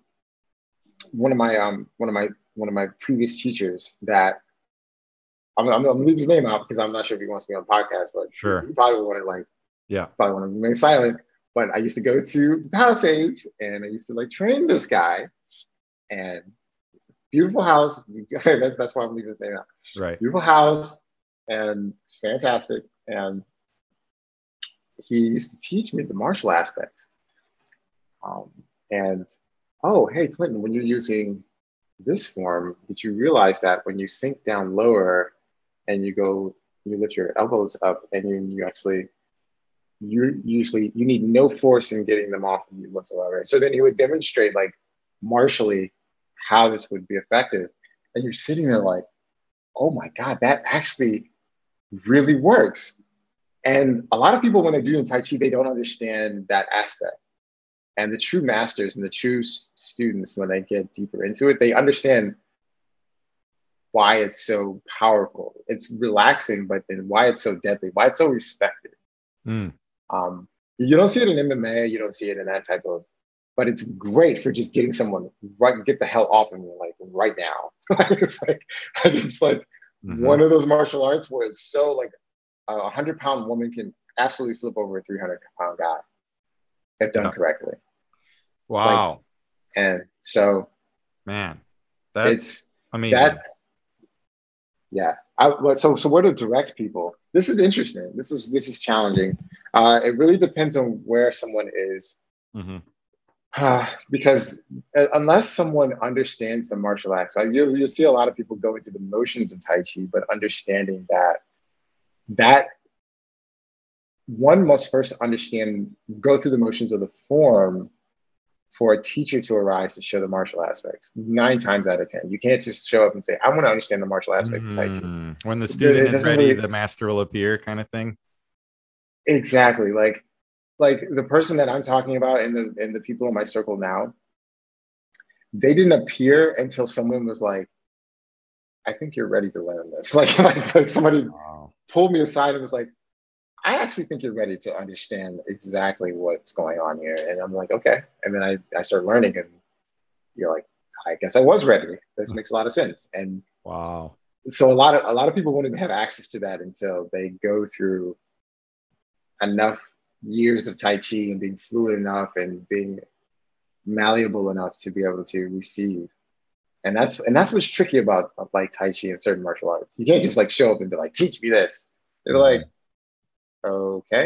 one of my previous teachers that I'm gonna leave his name out because I'm not sure if he wants to be on the podcast, but Sure. he probably wanted like Yeah. probably want to remain silent. But I used to go to the Palisades and I used to like train this guy, and beautiful house. That's why I'm leaving his name out. Right. Beautiful house, and it's fantastic. And he used to teach me the martial aspects. Um, and oh, hey, Clinton, when you're using this form, did you realize that when you sink down lower and you lift your elbows up, and you actually, you need no force in getting them off of you whatsoever. So then he would demonstrate, like, martially how this would be effective. And you're sitting there like, oh my God, that actually really works. And a lot of people, when they're doing Tai Chi, they don't understand that aspect. And the true masters and the true students, when they get deeper into it, they understand why it's so powerful. It's relaxing, but then why it's so deadly, why it's so respected. Mm. You don't see it in MMA, you don't see it in that type of but it's great for just getting someone right, get the hell off of me, like right now. It's like Mm-hmm. one of those martial arts where it's so like 100-pound woman can absolutely flip over a 300-pound guy if done Yeah. correctly. Like, Wow, and so man, that's it's that, amazing. yeah. So where to direct people? This is interesting. This is challenging. It really depends on where someone is. Mm-hmm. Because unless someone understands the martial arts, right, you'll see a lot of people go into the motions of Tai Chi, but understanding that one must first understand, go through the motions of the form for a teacher to arise to show the martial aspects. 9 times out of 10, you can't just show up and say, "I want to understand the martial aspects of Tai Chi." When the student It is doesn't ready, really the master will appear, kind of thing. exactly like the person that I'm talking about in the people in my circle now. They didn't appear until someone was like, I think you're ready to learn this. Like somebody Wow. pulled me aside and was like, I actually think you're ready to understand exactly what's going on here. And I'm like, okay. And then I start learning, and you're like, I guess I was ready. This makes a lot of sense. And Wow. so a lot of people won't even have access to that until they go through enough years of Tai Chi and being fluid enough and being malleable enough to be able to receive. And that's what's tricky about like Tai Chi and certain martial arts. You can't just like show up and be like, teach me this. They're like, Mhm. okay,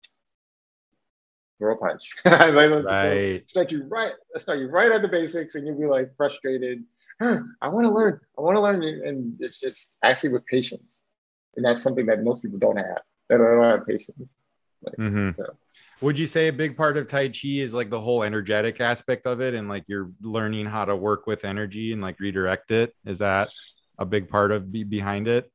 throw a punch. They'll Right. start you right at the basics, and you'll be like frustrated. I want to learn. I want to learn, and it's just actually with patience, and that's something that most people don't have. They don't have patience. Like, Hmm. so. Would you say a big part of Tai Chi is like the whole energetic aspect of it, and like you're learning how to work with energy and like redirect it? Is that a big part of behind it?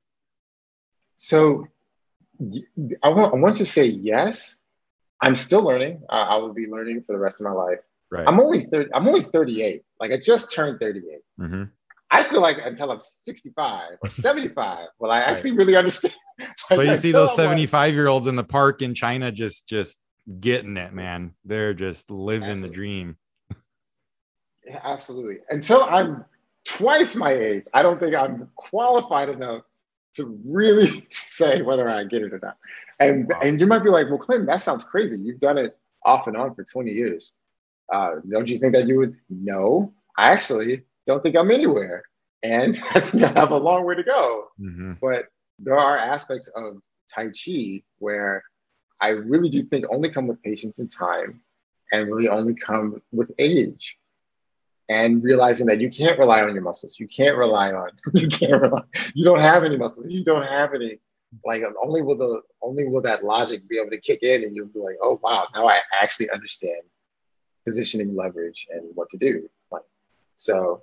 So I want to say yes. I'm still learning. I will be learning for the rest of my life. Right. I'm only 38. Like I just turned 38. Hmm. I feel like until I'm 65 or 75, will I Right. actually really understand? So Like you see until those I'm like, 75-year-olds in the park in China just getting it, man. They're just living the absolutely, dream. yeah, absolutely. Until I'm twice my age, I don't think I'm qualified enough to really say whether I get it or not. And Wow. and you might be like, well, Clinton, that sounds crazy. You've done it off and on for 20 years. Don't you think that you would? No, I actually don't think I'm anywhere. And I think I have a long way to go. Hmm. But there are aspects of Tai Chi where I really do think only come with patience and time, and really only come with age. And realizing that you can't rely on your muscles. You can't rely on, you can't rely, you don't have any muscles. You don't have any, like only will that logic be able to kick in, and you'll be like, oh wow, now I actually understand positioning, leverage, and what to do. Like, so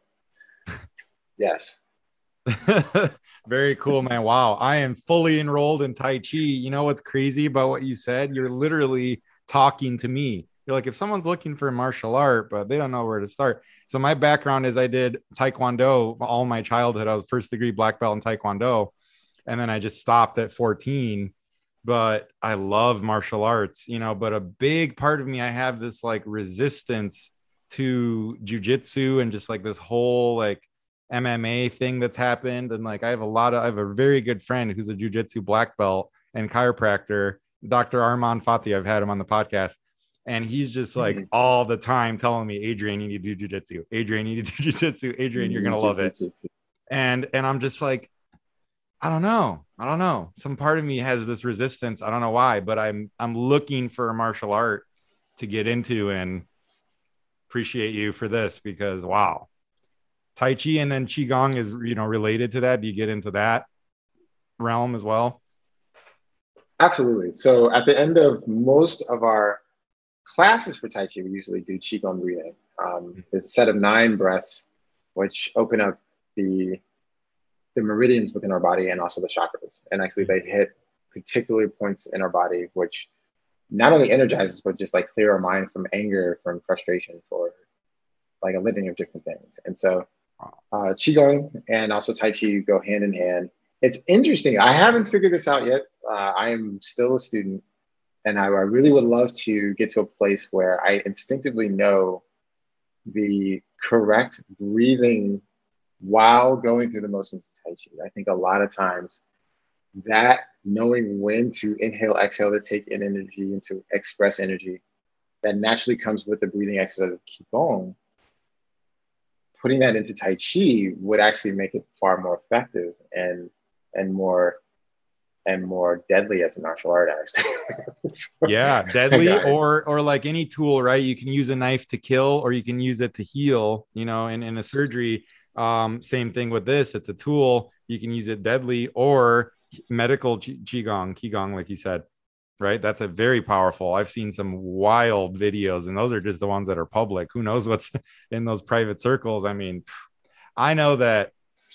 yes, Very cool, man. Wow. I am fully enrolled in Tai Chi. You know what's crazy about what you said? You're literally talking to me. You're like, if someone's looking for martial art, but they don't know where to start. So, my background is I did Taekwondo all my childhood. I was first degree black belt in Taekwondo. And then I just stopped at 14. But I love martial arts, but a big part of me, I have this like resistance to jujitsu and just like this whole like MMA thing that's happened. And like I have a very good friend who's a jujitsu black belt and chiropractor, Dr. Arman Fati. I've had him on the podcast. And he's just like all the time telling me, Adrian, you need to do jujitsu. Adrian, you need to do jujitsu. Adrian, you're gonna love it. And I'm just like, I don't know. I don't know. Some part of me has this resistance. I don't know why, but I'm looking for a martial art to get into, and appreciate you for this because wow. Tai Chi and then Qigong is related to that. Do you get into that realm as well? Absolutely. So at the end of most of our classes for Tai Chi, we usually do Qigong breathing. There's a set of 9 breaths, which open up the meridians within our body and also the chakras. And actually, they hit particular points in our body, which not only energizes, but just like clear our mind from anger, from frustration, for like a litany of different things. And so, Qigong and also Tai Chi go hand in hand. It's interesting. I haven't figured this out yet. I am still a student. I really would love to get to a place where I instinctively know the correct breathing while going through the motions of Tai Chi. I think a lot of times that knowing when to inhale, exhale, to take in energy and to express energy, that naturally comes with the breathing exercise of Qigong. Putting that into Tai Chi would actually make it far more effective and more deadly as a martial art, actually. Yeah, deadly, or like any tool, right? You can use a knife to kill, or you can use it to heal. You know, in a surgery, same thing with this. It's a tool. You can use it deadly or medical qigong, like you said, right? That's a very powerful. I've seen some wild videos, and those are just the ones that are public. Who knows what's in those private circles? I mean, I know that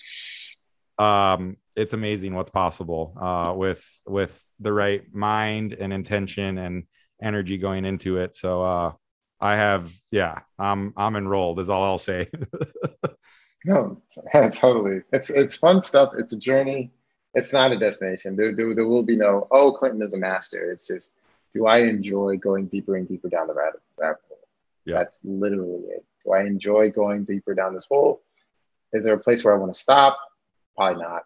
it's amazing what's possible with the right mind and intention and energy going into it. So I'm enrolled is all I'll say. No, totally. It's fun stuff. It's a journey. It's not a destination. There will be no, oh, Clinton is a master. It's just, do I enjoy going deeper and deeper down the rabbit hole? Yeah. That's literally it. Do I enjoy going deeper down this hole? Is there a place where I want to stop? Probably not.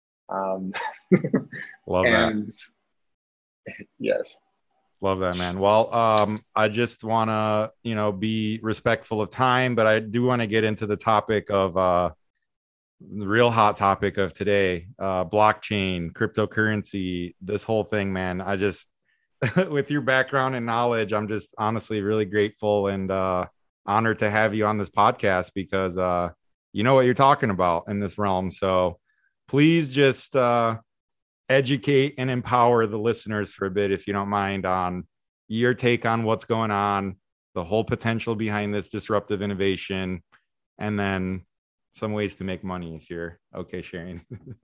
Love that. Yes. Love that, man. Well, I just want to, be respectful of time, but I do want to get into the topic of the real hot topic of today, blockchain, cryptocurrency, this whole thing, man. I just, with your background and knowledge, I'm just honestly really grateful and honored to have you on this podcast because you know what you're talking about in this realm. So please just educate and empower the listeners for a bit, if you don't mind, on your take on what's going on, the whole potential behind this disruptive innovation, and then some ways to make money if you're okay sharing.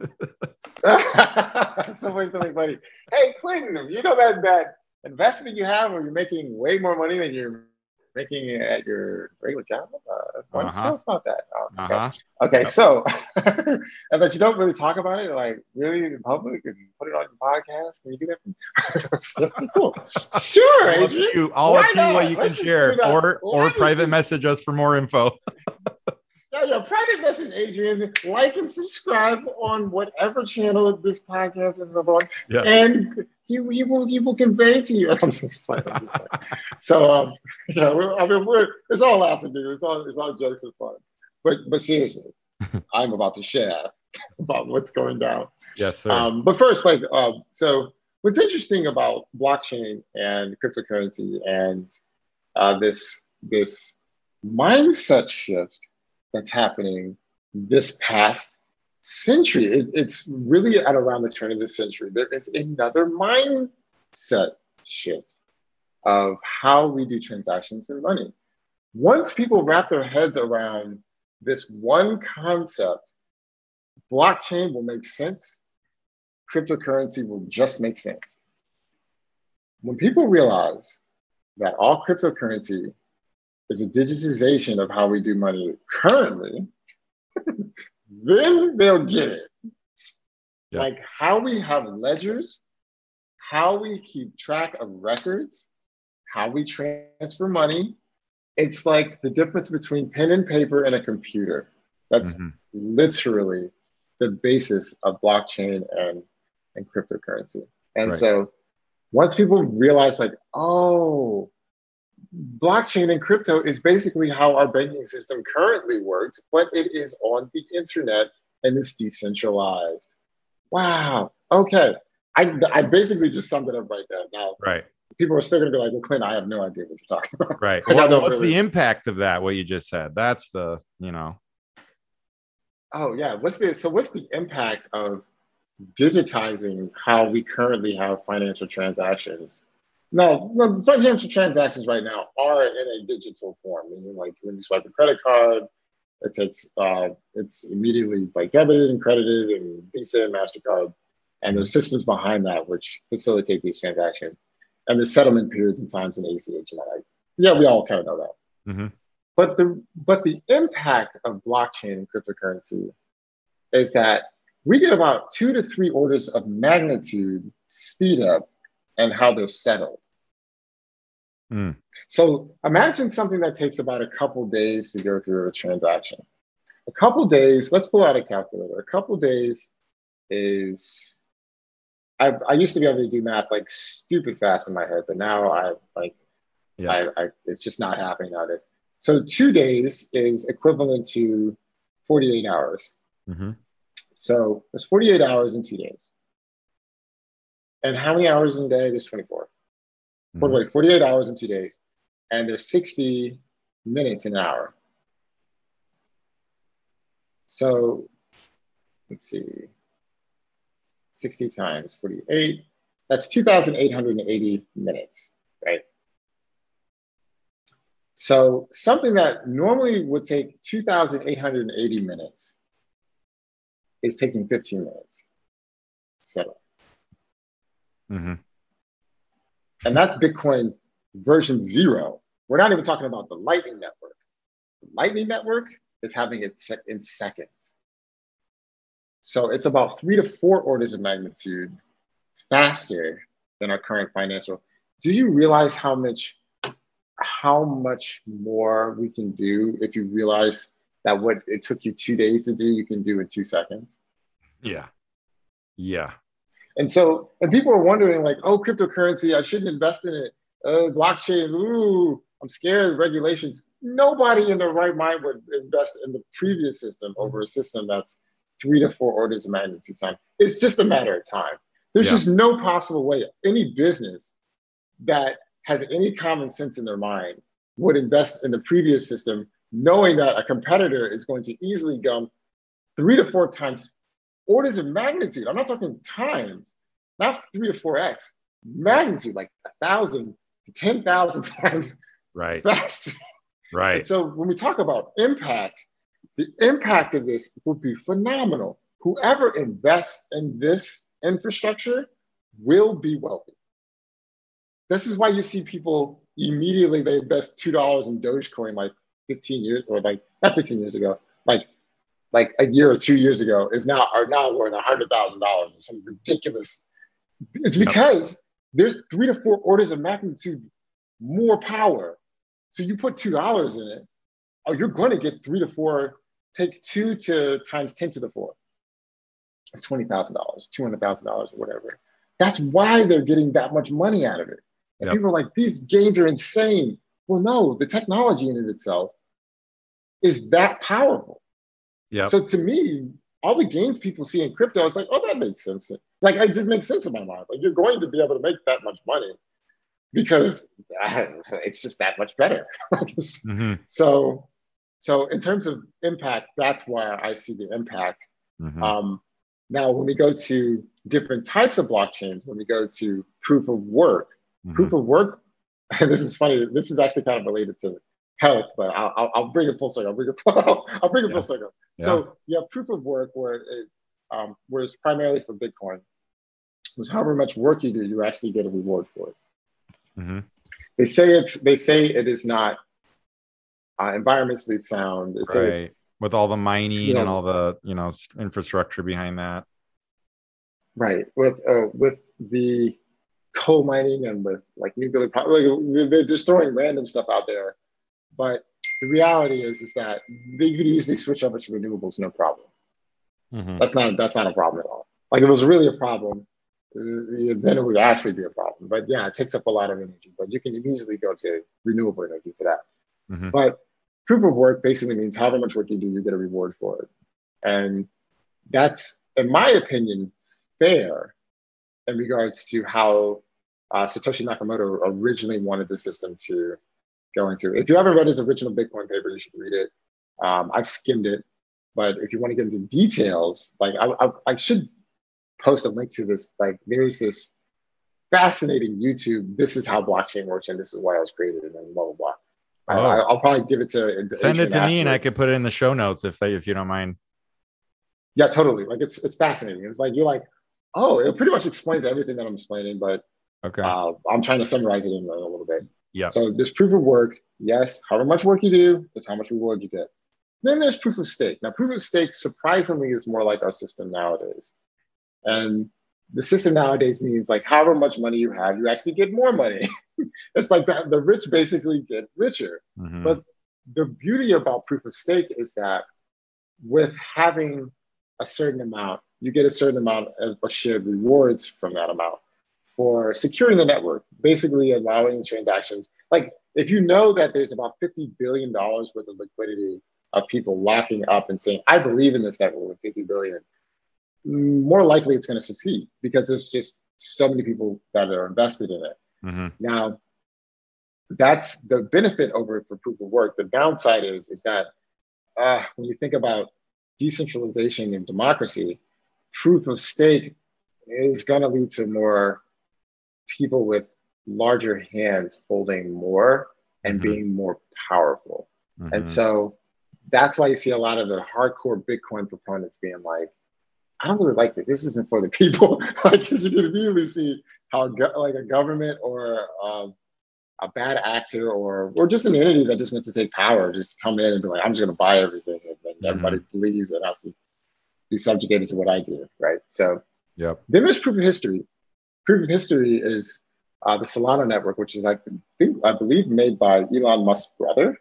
Some ways to make money. Hey, Clinton, you know that investment you have where you're making way more money than you're making at your regular job? Tell us about that. Okay, so and that you don't really talk about it, like really in public and put it on your podcast. Can you do that? Cool. Sure, Adrian. I'll up to you what you can share, or private message us for more info. Yeah, private message Adrian. Like and subscribe on whatever channel this podcast is on, and he will convey to you. I'm just playing. So it's all laughs and giggles. It's all jokes and fun. But seriously, I'm about to share about what's going down. Yes, sir. But first, so what's interesting about blockchain and cryptocurrency and this mindset shift that's happening this past century. It's really at around the turn of the century. There is another mindset shift of how we do transactions and money. Once people wrap their heads around this one concept, blockchain will make sense. Cryptocurrency will just make sense. When people realize that all cryptocurrency is a digitization of how we do money currently, then they'll get it. Yeah. Like how we have ledgers, how we keep track of records, how we transfer money. It's like the difference between pen and paper and a computer. That's literally the basis of blockchain and cryptocurrency. And so once people realize like, oh, blockchain and crypto is basically how our banking system currently works, but it is on the internet and it's decentralized. Wow. Okay. I basically just summed it up right there. Now, people are still going to be like, well, Clint, I have no idea what you're talking about. Right. Well, what's the impact of that, what you just said? That's the, Oh, yeah. What's the impact of digitizing how we currently have financial transactions? No, financial transactions right now are in a digital form. Meaning, like when you swipe a credit card, it takes it's immediately like debited and credited and Visa and MasterCard, and there's systems behind that which facilitate these transactions, and there's settlement periods and times in ACH and that. We all kind of know that. Mm-hmm. But the impact of blockchain and cryptocurrency is that we get about 2 to 3 orders of magnitude speed up and how they're settled. Mm. So imagine something that takes about a couple days to go through a transaction. A couple days, let's pull out a calculator. A couple days is I used to be able to do math like stupid fast in my head, but now Yeah. I it's just not happening nowadays. So 2 days is equivalent to 48 hours. Mm-hmm. So there's 48 hours in 2 days. And how many hours in a day? There's 24. Mm-hmm. Wait, 48 hours in 2 days. And there's 60 minutes an hour. So let's see, 60 times 48. That's 2,880 minutes, right? So something that normally would take 2,880 minutes is taking 15 minutes. So, Mm-hmm. and that's Bitcoin version 0. We're not even talking about the Lightning Network. The Lightning Network is having it in seconds. So it's about 3 to 4 orders of magnitude faster than our current financial. Do you realize how much more we can do if you realize that what it took you 2 days to do, you can do in 2 seconds? Yeah. Yeah. And so, and people are wondering, like, oh, cryptocurrency, I shouldn't invest in it. Blockchain, ooh, I'm scared of regulations. Nobody in their right mind would invest in the previous system over a system that's 3 to 4 orders of magnitude time. It's just a matter of time. There's Yeah. just no possible way any business that has any common sense in their mind would invest in the previous system, knowing that a competitor is going to easily go 3 to 4 times orders of magnitude. I'm not talking times, not 3 to 4x, magnitude, like 1,000 to 10,000 times Right. faster. And Right. so when we talk about impact, the impact of this would be phenomenal. Whoever invests in this infrastructure will be wealthy. This is why you see people immediately they invest $2 in Dogecoin like 15 years or like not 15 years ago, like a year or 2 years ago are now worth $100,000 or some ridiculous. It's Yep. because there's 3 to 4 orders of magnitude more power. So you put $2 in it, oh, you're going to get 3 to 4. Take 2 to times 10 to the 4. It's $20,000, $200,000, or whatever. That's why they're getting that much money out of it. And Yep. people are like, these gains are insane. Well, no, the technology in it itself is that powerful. Yep. So to me, all the gains people see in crypto, it's like, oh, that makes sense. Like, it just makes sense in my mind. Like, you're going to be able to make that much money because it's just that much better. Mm-hmm. so, so in terms of impact, that's why I see the impact. Mm-hmm. Um, Now, when we go to different types of blockchains, when we go to Mm-hmm. proof of work, and this is funny. This is actually kind of related to health, but I'll bring it full circle. I'll bring it full Yeah. circle. Yeah. So you have proof of work where it's primarily for Bitcoin, which however much work you do, you actually get a reward for it. Mm-hmm. They say it is not environmentally sound. They say it's Right. With all the you mining and all know the, infrastructure behind that. right with the coal mining and with like nuclear power. Like, they're just throwing random stuff out there. But the reality is that they could easily switch over to renewables, no problem. Mm-hmm. That's not a problem at all. Like if it was really a problem, then it would actually be a problem. But yeah, it takes up a lot of energy. But you can easily go to renewable energy for that. Mm-hmm. But proof of work basically means however much work you do, you get a reward for it. And that's, in my opinion, fair in regards to how Satoshi Nakamoto originally wanted the system to go into. If you haven't read his original Bitcoin paper, you should read it. I've skimmed it, but if you want to get into details, like I should post a link to this. Like there's this fascinating YouTube. This is how blockchain works, and this is why it was created, and then blah blah blah. Oh, I'll probably give it to send it Adrian to me and I afterwards. could put it in the show notes if you don't mind. Yeah, totally. Like it's fascinating. It's like you're like, oh, it pretty much explains everything that I'm explaining, but Okay. I'm trying to summarize it in a little bit. Yep. So there's proof of work. Yes, however much work you do, that's how much reward you get. Then there's proof of stake. Now, proof of stake surprisingly is more like our system nowadays. And The system nowadays means like however much money you have, you actually get more money. It's like that the rich basically get richer. Mm-hmm. But the beauty about proof of stake is that with having a certain amount, you get a certain amount of shared rewards from that amount for securing the network, basically allowing transactions. Like if you know that there's about $50 billion worth of liquidity of people locking up and saying, I believe in this network with 50 billion, more likely it's going to succeed because there's just so many people that are invested in it. Mm-hmm. Now, that's the benefit over it for proof of work. The downside is that when you think about decentralization and democracy, proof of stake is going to lead to more people with larger hands holding more and Mm-hmm. being more powerful. And Mm-hmm. so that's why you see a lot of the hardcore Bitcoin proponents being like, I don't really like this. This isn't for the people. Like, because you can immediately see how like a government or a bad actor or just an entity that just wants to take power just come in and be like, I'm just going to buy everything, and then Mm-hmm. everybody believes it has to be subjugated to what I do, right? So Yep. then there's proof of history. Proof of history is the Solana network, which is I believe made by Elon Musk's brother,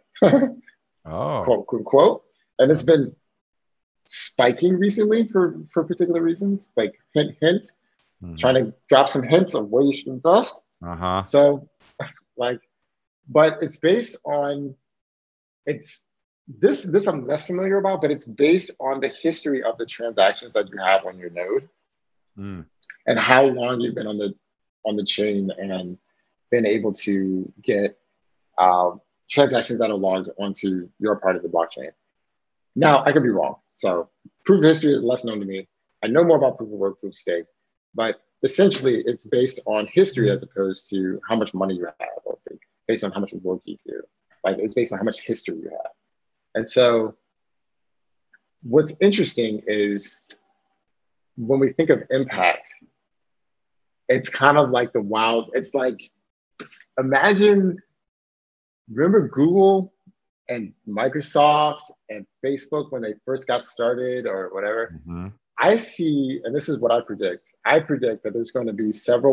Oh. quote unquote, and it's Uh been spiking recently for particular reasons, like hint hint, trying mm-hmm. to drop some hints of where you should invest. Uh-huh. So like, but it's based on it's this I'm less familiar about, but it's based on the history of the transactions that you have on your node Mm. and how long you've been on the chain and been able to get transactions that are logged onto your part of the blockchain. Now, I could be wrong. So proof of history is less known to me. I know more about proof of work, proof of stake, but essentially it's based on history as opposed to how much money you have or based on how much work you do. Like it's based on how much history you have. And so what's interesting is when we think of impact, it's kind of like the wild, it's like imagine, remember Google and Microsoft and Facebook when they first got started or whatever? Mm-hmm. I see, and this is what I predict that there's going to be several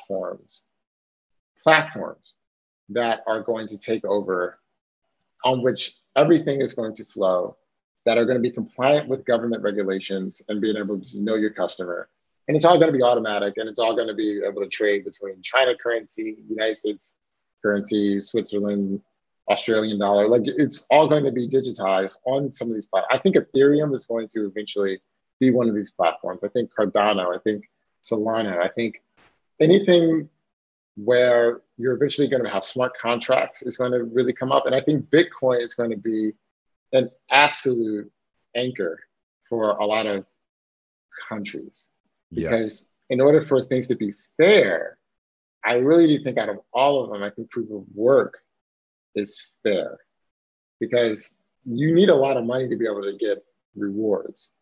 platforms that are going to take over on which everything is going to flow, that are going to be compliant with government regulations and being able to know your customer. And it's all going to be automatic and it's all going to be able to trade between China currency, United States currency, Switzerland, Australian dollar. Like it's all going to be digitized on some of these platforms. I think Ethereum is going to eventually be one of these platforms. I think Cardano, I think Solana, I think anything where you're eventually going to have smart contracts is going to really come up. And I think Bitcoin is going to be an absolute anchor for a lot of countries Yes. because in order for things to be fair, I really do think out of all of them, I think proof of work is fair because you need a lot of money to be able to get rewards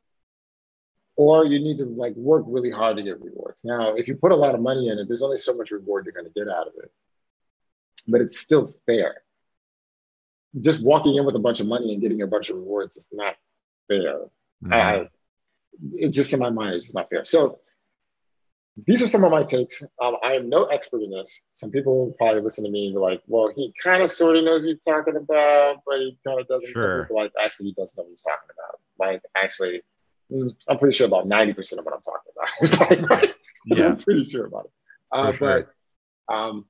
or you need to like work really hard to get rewards. Now, if you put a lot of money in it, there's only so much reward you're going to get out of it, but it's still fair. Just walking in with a bunch of money and getting a bunch of rewards is not fair. Mm-hmm. It's just in my mind, it's just not fair. So these are some of my takes. I am no expert in this. Some people will probably listen to me and be like, well, he kind of sort of knows what he's talking about, but he kind of doesn't. Some Sure. people like, actually, he doesn't know what he's talking about. Like, actually, I'm pretty sure about 90% of what I'm talking about. Yeah, I'm pretty sure about it. for Uh, sure. but, um,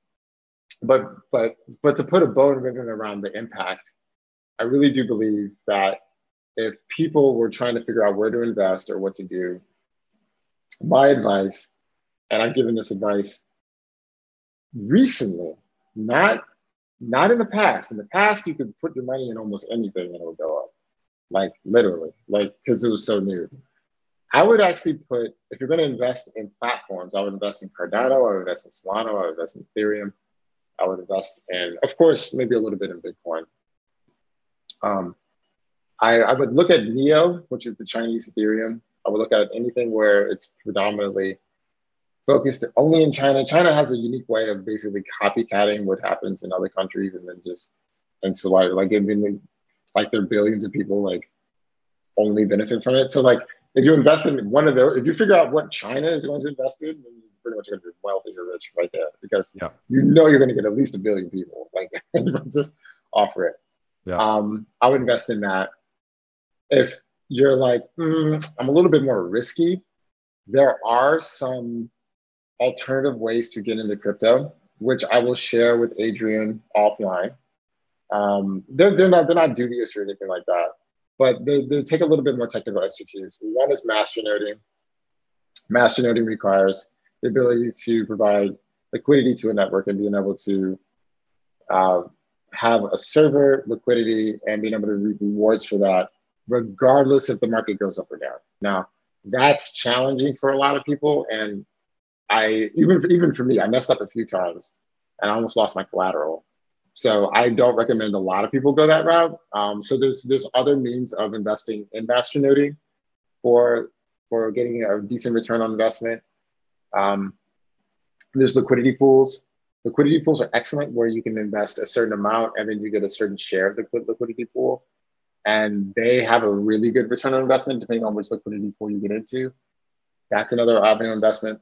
but to put a bow and ribbon around the impact, I really do believe that if people were trying to figure out where to invest or what to do, my advice, and I've given this advice recently, not in the past. In the past, you could put your money in almost anything and it would go up, like literally, like because it was so new. I would actually put, if you're going to invest in platforms, I would invest in Cardano, I would invest in Solana, I would invest in Ethereum, I would invest in, of course, maybe a little bit in Bitcoin. Um, I would look at Neo, which is the Chinese Ethereum. I would look at anything where it's predominantly focused only in China. China has a unique way of basically copycatting what happens in other countries, and then just and so like and then like there are billions of people like only benefit from it. So like if you invest in one of those, if you figure out what China is going to invest in, then you're pretty much going to be wealthy or rich right there, because Yeah. you know you're going to get at least 1 billion people. Like just offer it. Yeah. I would invest in that. If you're like, I'm a little bit more risky, there are some alternative ways to get into crypto, which I will share with Adrian offline. They're not dubious or anything like that, but they take a little bit more technical expertise. One is master noding. Master noding requires the ability to provide liquidity to a network and being able to uh, have a server liquidity and being able to reap rewards for that, regardless if the market goes up or down. Now, that's challenging for a lot of people, and even for me, I messed up a few times and I almost lost my collateral. So I don't recommend a lot of people go that route. So there's other means of investing in masternoding for getting a decent return on investment. Um, there's liquidity pools. Liquidity pools are excellent, where you can invest a certain amount and then you get a certain share of the liquidity pool. And they have a really good return on investment depending on which liquidity pool you get into. That's another avenue of investment.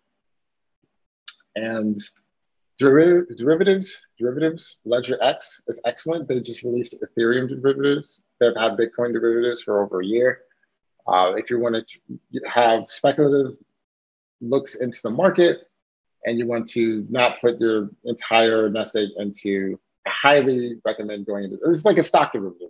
And derivatives, Ledger X is excellent. They just released Ethereum derivatives. They've had Bitcoin derivatives for over a year. If you want to have speculative looks into the market and you want to not put your entire nest egg into, I highly recommend going into, it's like a stock derivative.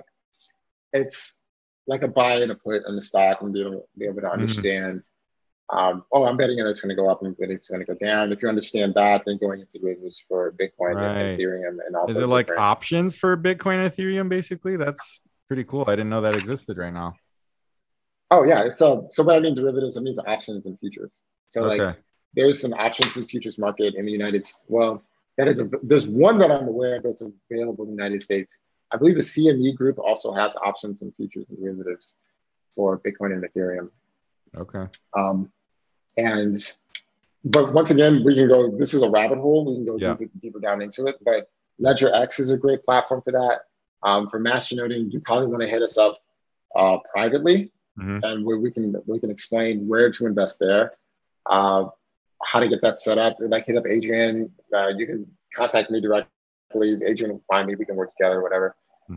It's like a buy and a put in the stock, and be able to understand, I'm betting it's going to go up and it's going to go down. If you understand that, then going into derivatives for Bitcoin and Ethereum, and also. Is it like options for Bitcoin and Ethereum, basically? That's pretty cool. I didn't know that existed right now. Oh yeah. So what I mean derivatives, it means options and futures. So like there's some options and futures market in the United States. Well, there's one that I'm aware of that's available in the United States. I believe the CME group also has options and futures and derivatives for Bitcoin and Ethereum. Okay. But once again, we can go, this is a rabbit hole. We can go deeper down into it, but Ledger X is a great platform for that. For masternoding, you probably want to hit us up privately, and we can explain where to invest there, how to get that set up. Like hit up Adrian. You can contact me directly. Adrian will find me. We can work together, whatever.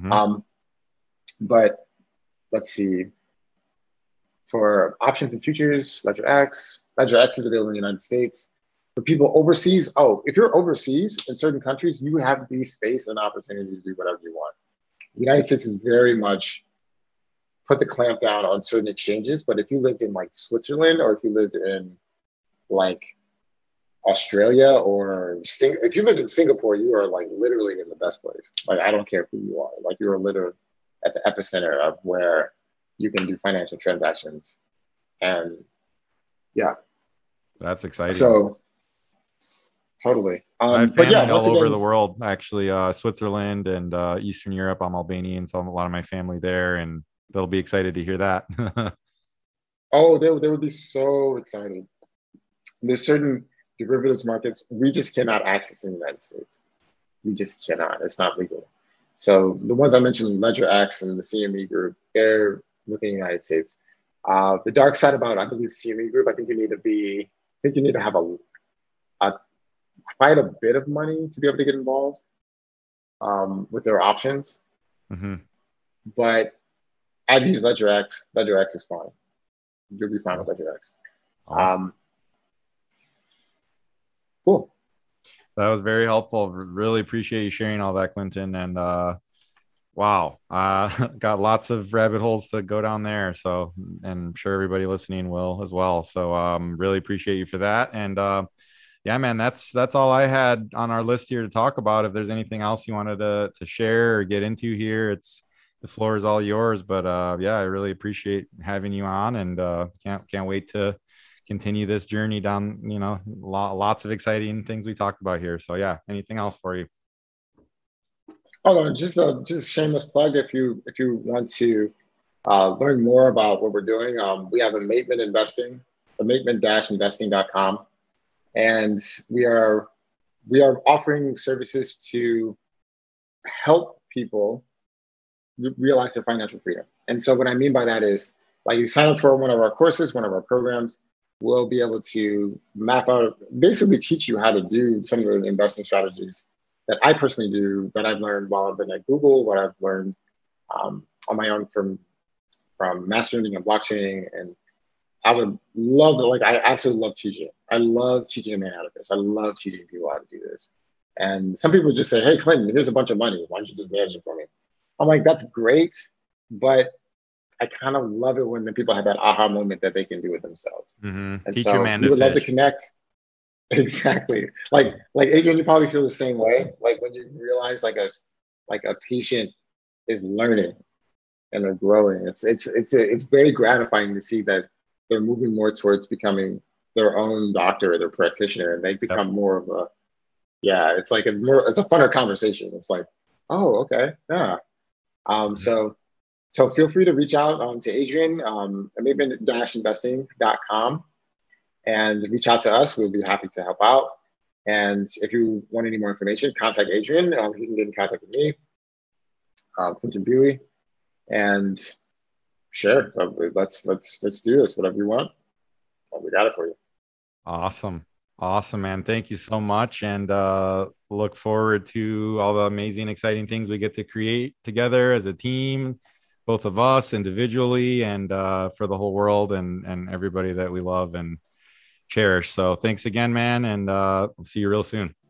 But let's see. For options and futures, Ledger X is available in the United States. For people overseas, if you're overseas in certain countries, you have the space and opportunity to do whatever you want. The United States is very much put the clamp down on certain exchanges, but if you lived in like Switzerland, or if you lived in like Australia, or if you lived in Singapore, you are like literally in the best place. Like, I don't care who you are. Like, you're literally at the epicenter of where you can do financial transactions. And yeah. That's exciting. So totally. I have family all over the world, actually. Switzerland and Eastern Europe. I'm Albanian, so I'm a lot of my family there, and they'll be excited to hear that. They would be so excited. There's certain derivatives markets we just cannot access in the United States. We just cannot. It's not legal. So the ones I mentioned, Ledger X and the CME group, they're within the United States. The dark side about, I believe, CME group, I think you need to have quite a bit of money to be able to get involved with their options. But I've used Ledger X. Ledger X is fine. You'll be fine with Ledger X. Awesome. Cool. That was very helpful. Really appreciate you sharing all that, Clinton. And wow, got lots of rabbit holes to go down there. So, and I'm sure everybody listening will as well. So really appreciate you for that. And yeah, man, that's all I had on our list here to talk about. If there's anything else you wanted to share or get into here, the floor is all yours. But yeah, I really appreciate having you on, and can't wait to continue this journey down, lots of exciting things we talked about here. So yeah, anything else for you? No, just a shameless plug. If you want to learn more about what we're doing, we have a Mateman Investing, Mateman-investing.com, and we are offering services to help people realize their financial freedom. And so what I mean by that is, Like you sign up for one of our courses, one of our programs, we'll be able to map out, basically teach you how to do some of the investing strategies that I personally do, that I've learned while I've been at Google, what I've learned on my own from master learning and blockchain. And I would love to, like, I absolutely love teaching. I love teaching a man how to this. I love teaching people how to do this. And some people just say, hey, Clinton, here's a bunch of money. Why don't you just manage it for me? I'm like, that's great. But I kind of love it when the people have that aha moment that they can do it themselves. And Teach a so man we to would love to fish. connect. Exactly. Like Adrian, you probably feel the same way. Like when you realize like a patient is learning and they're growing. It's very gratifying to see that they're moving more towards becoming their own doctor or their practitioner, and they Yep. become more of a, yeah. It's like it's a funner conversation. It's like, oh, okay, yeah. Mhm. So feel free to reach out to Adrian, Maven-investing.com, and reach out to us. We'll be happy to help out. And if you want any more information, contact Adrian. You can get in contact with me, Clinton Buie, and sure, let's do this. Whatever you want, we got it for you. Awesome. Awesome, man. Thank you so much. And look forward to all the amazing, exciting things we get to create together as a team, both of us individually and for the whole world and everybody that we love and cherish. So thanks again, man. And we'll see you real soon.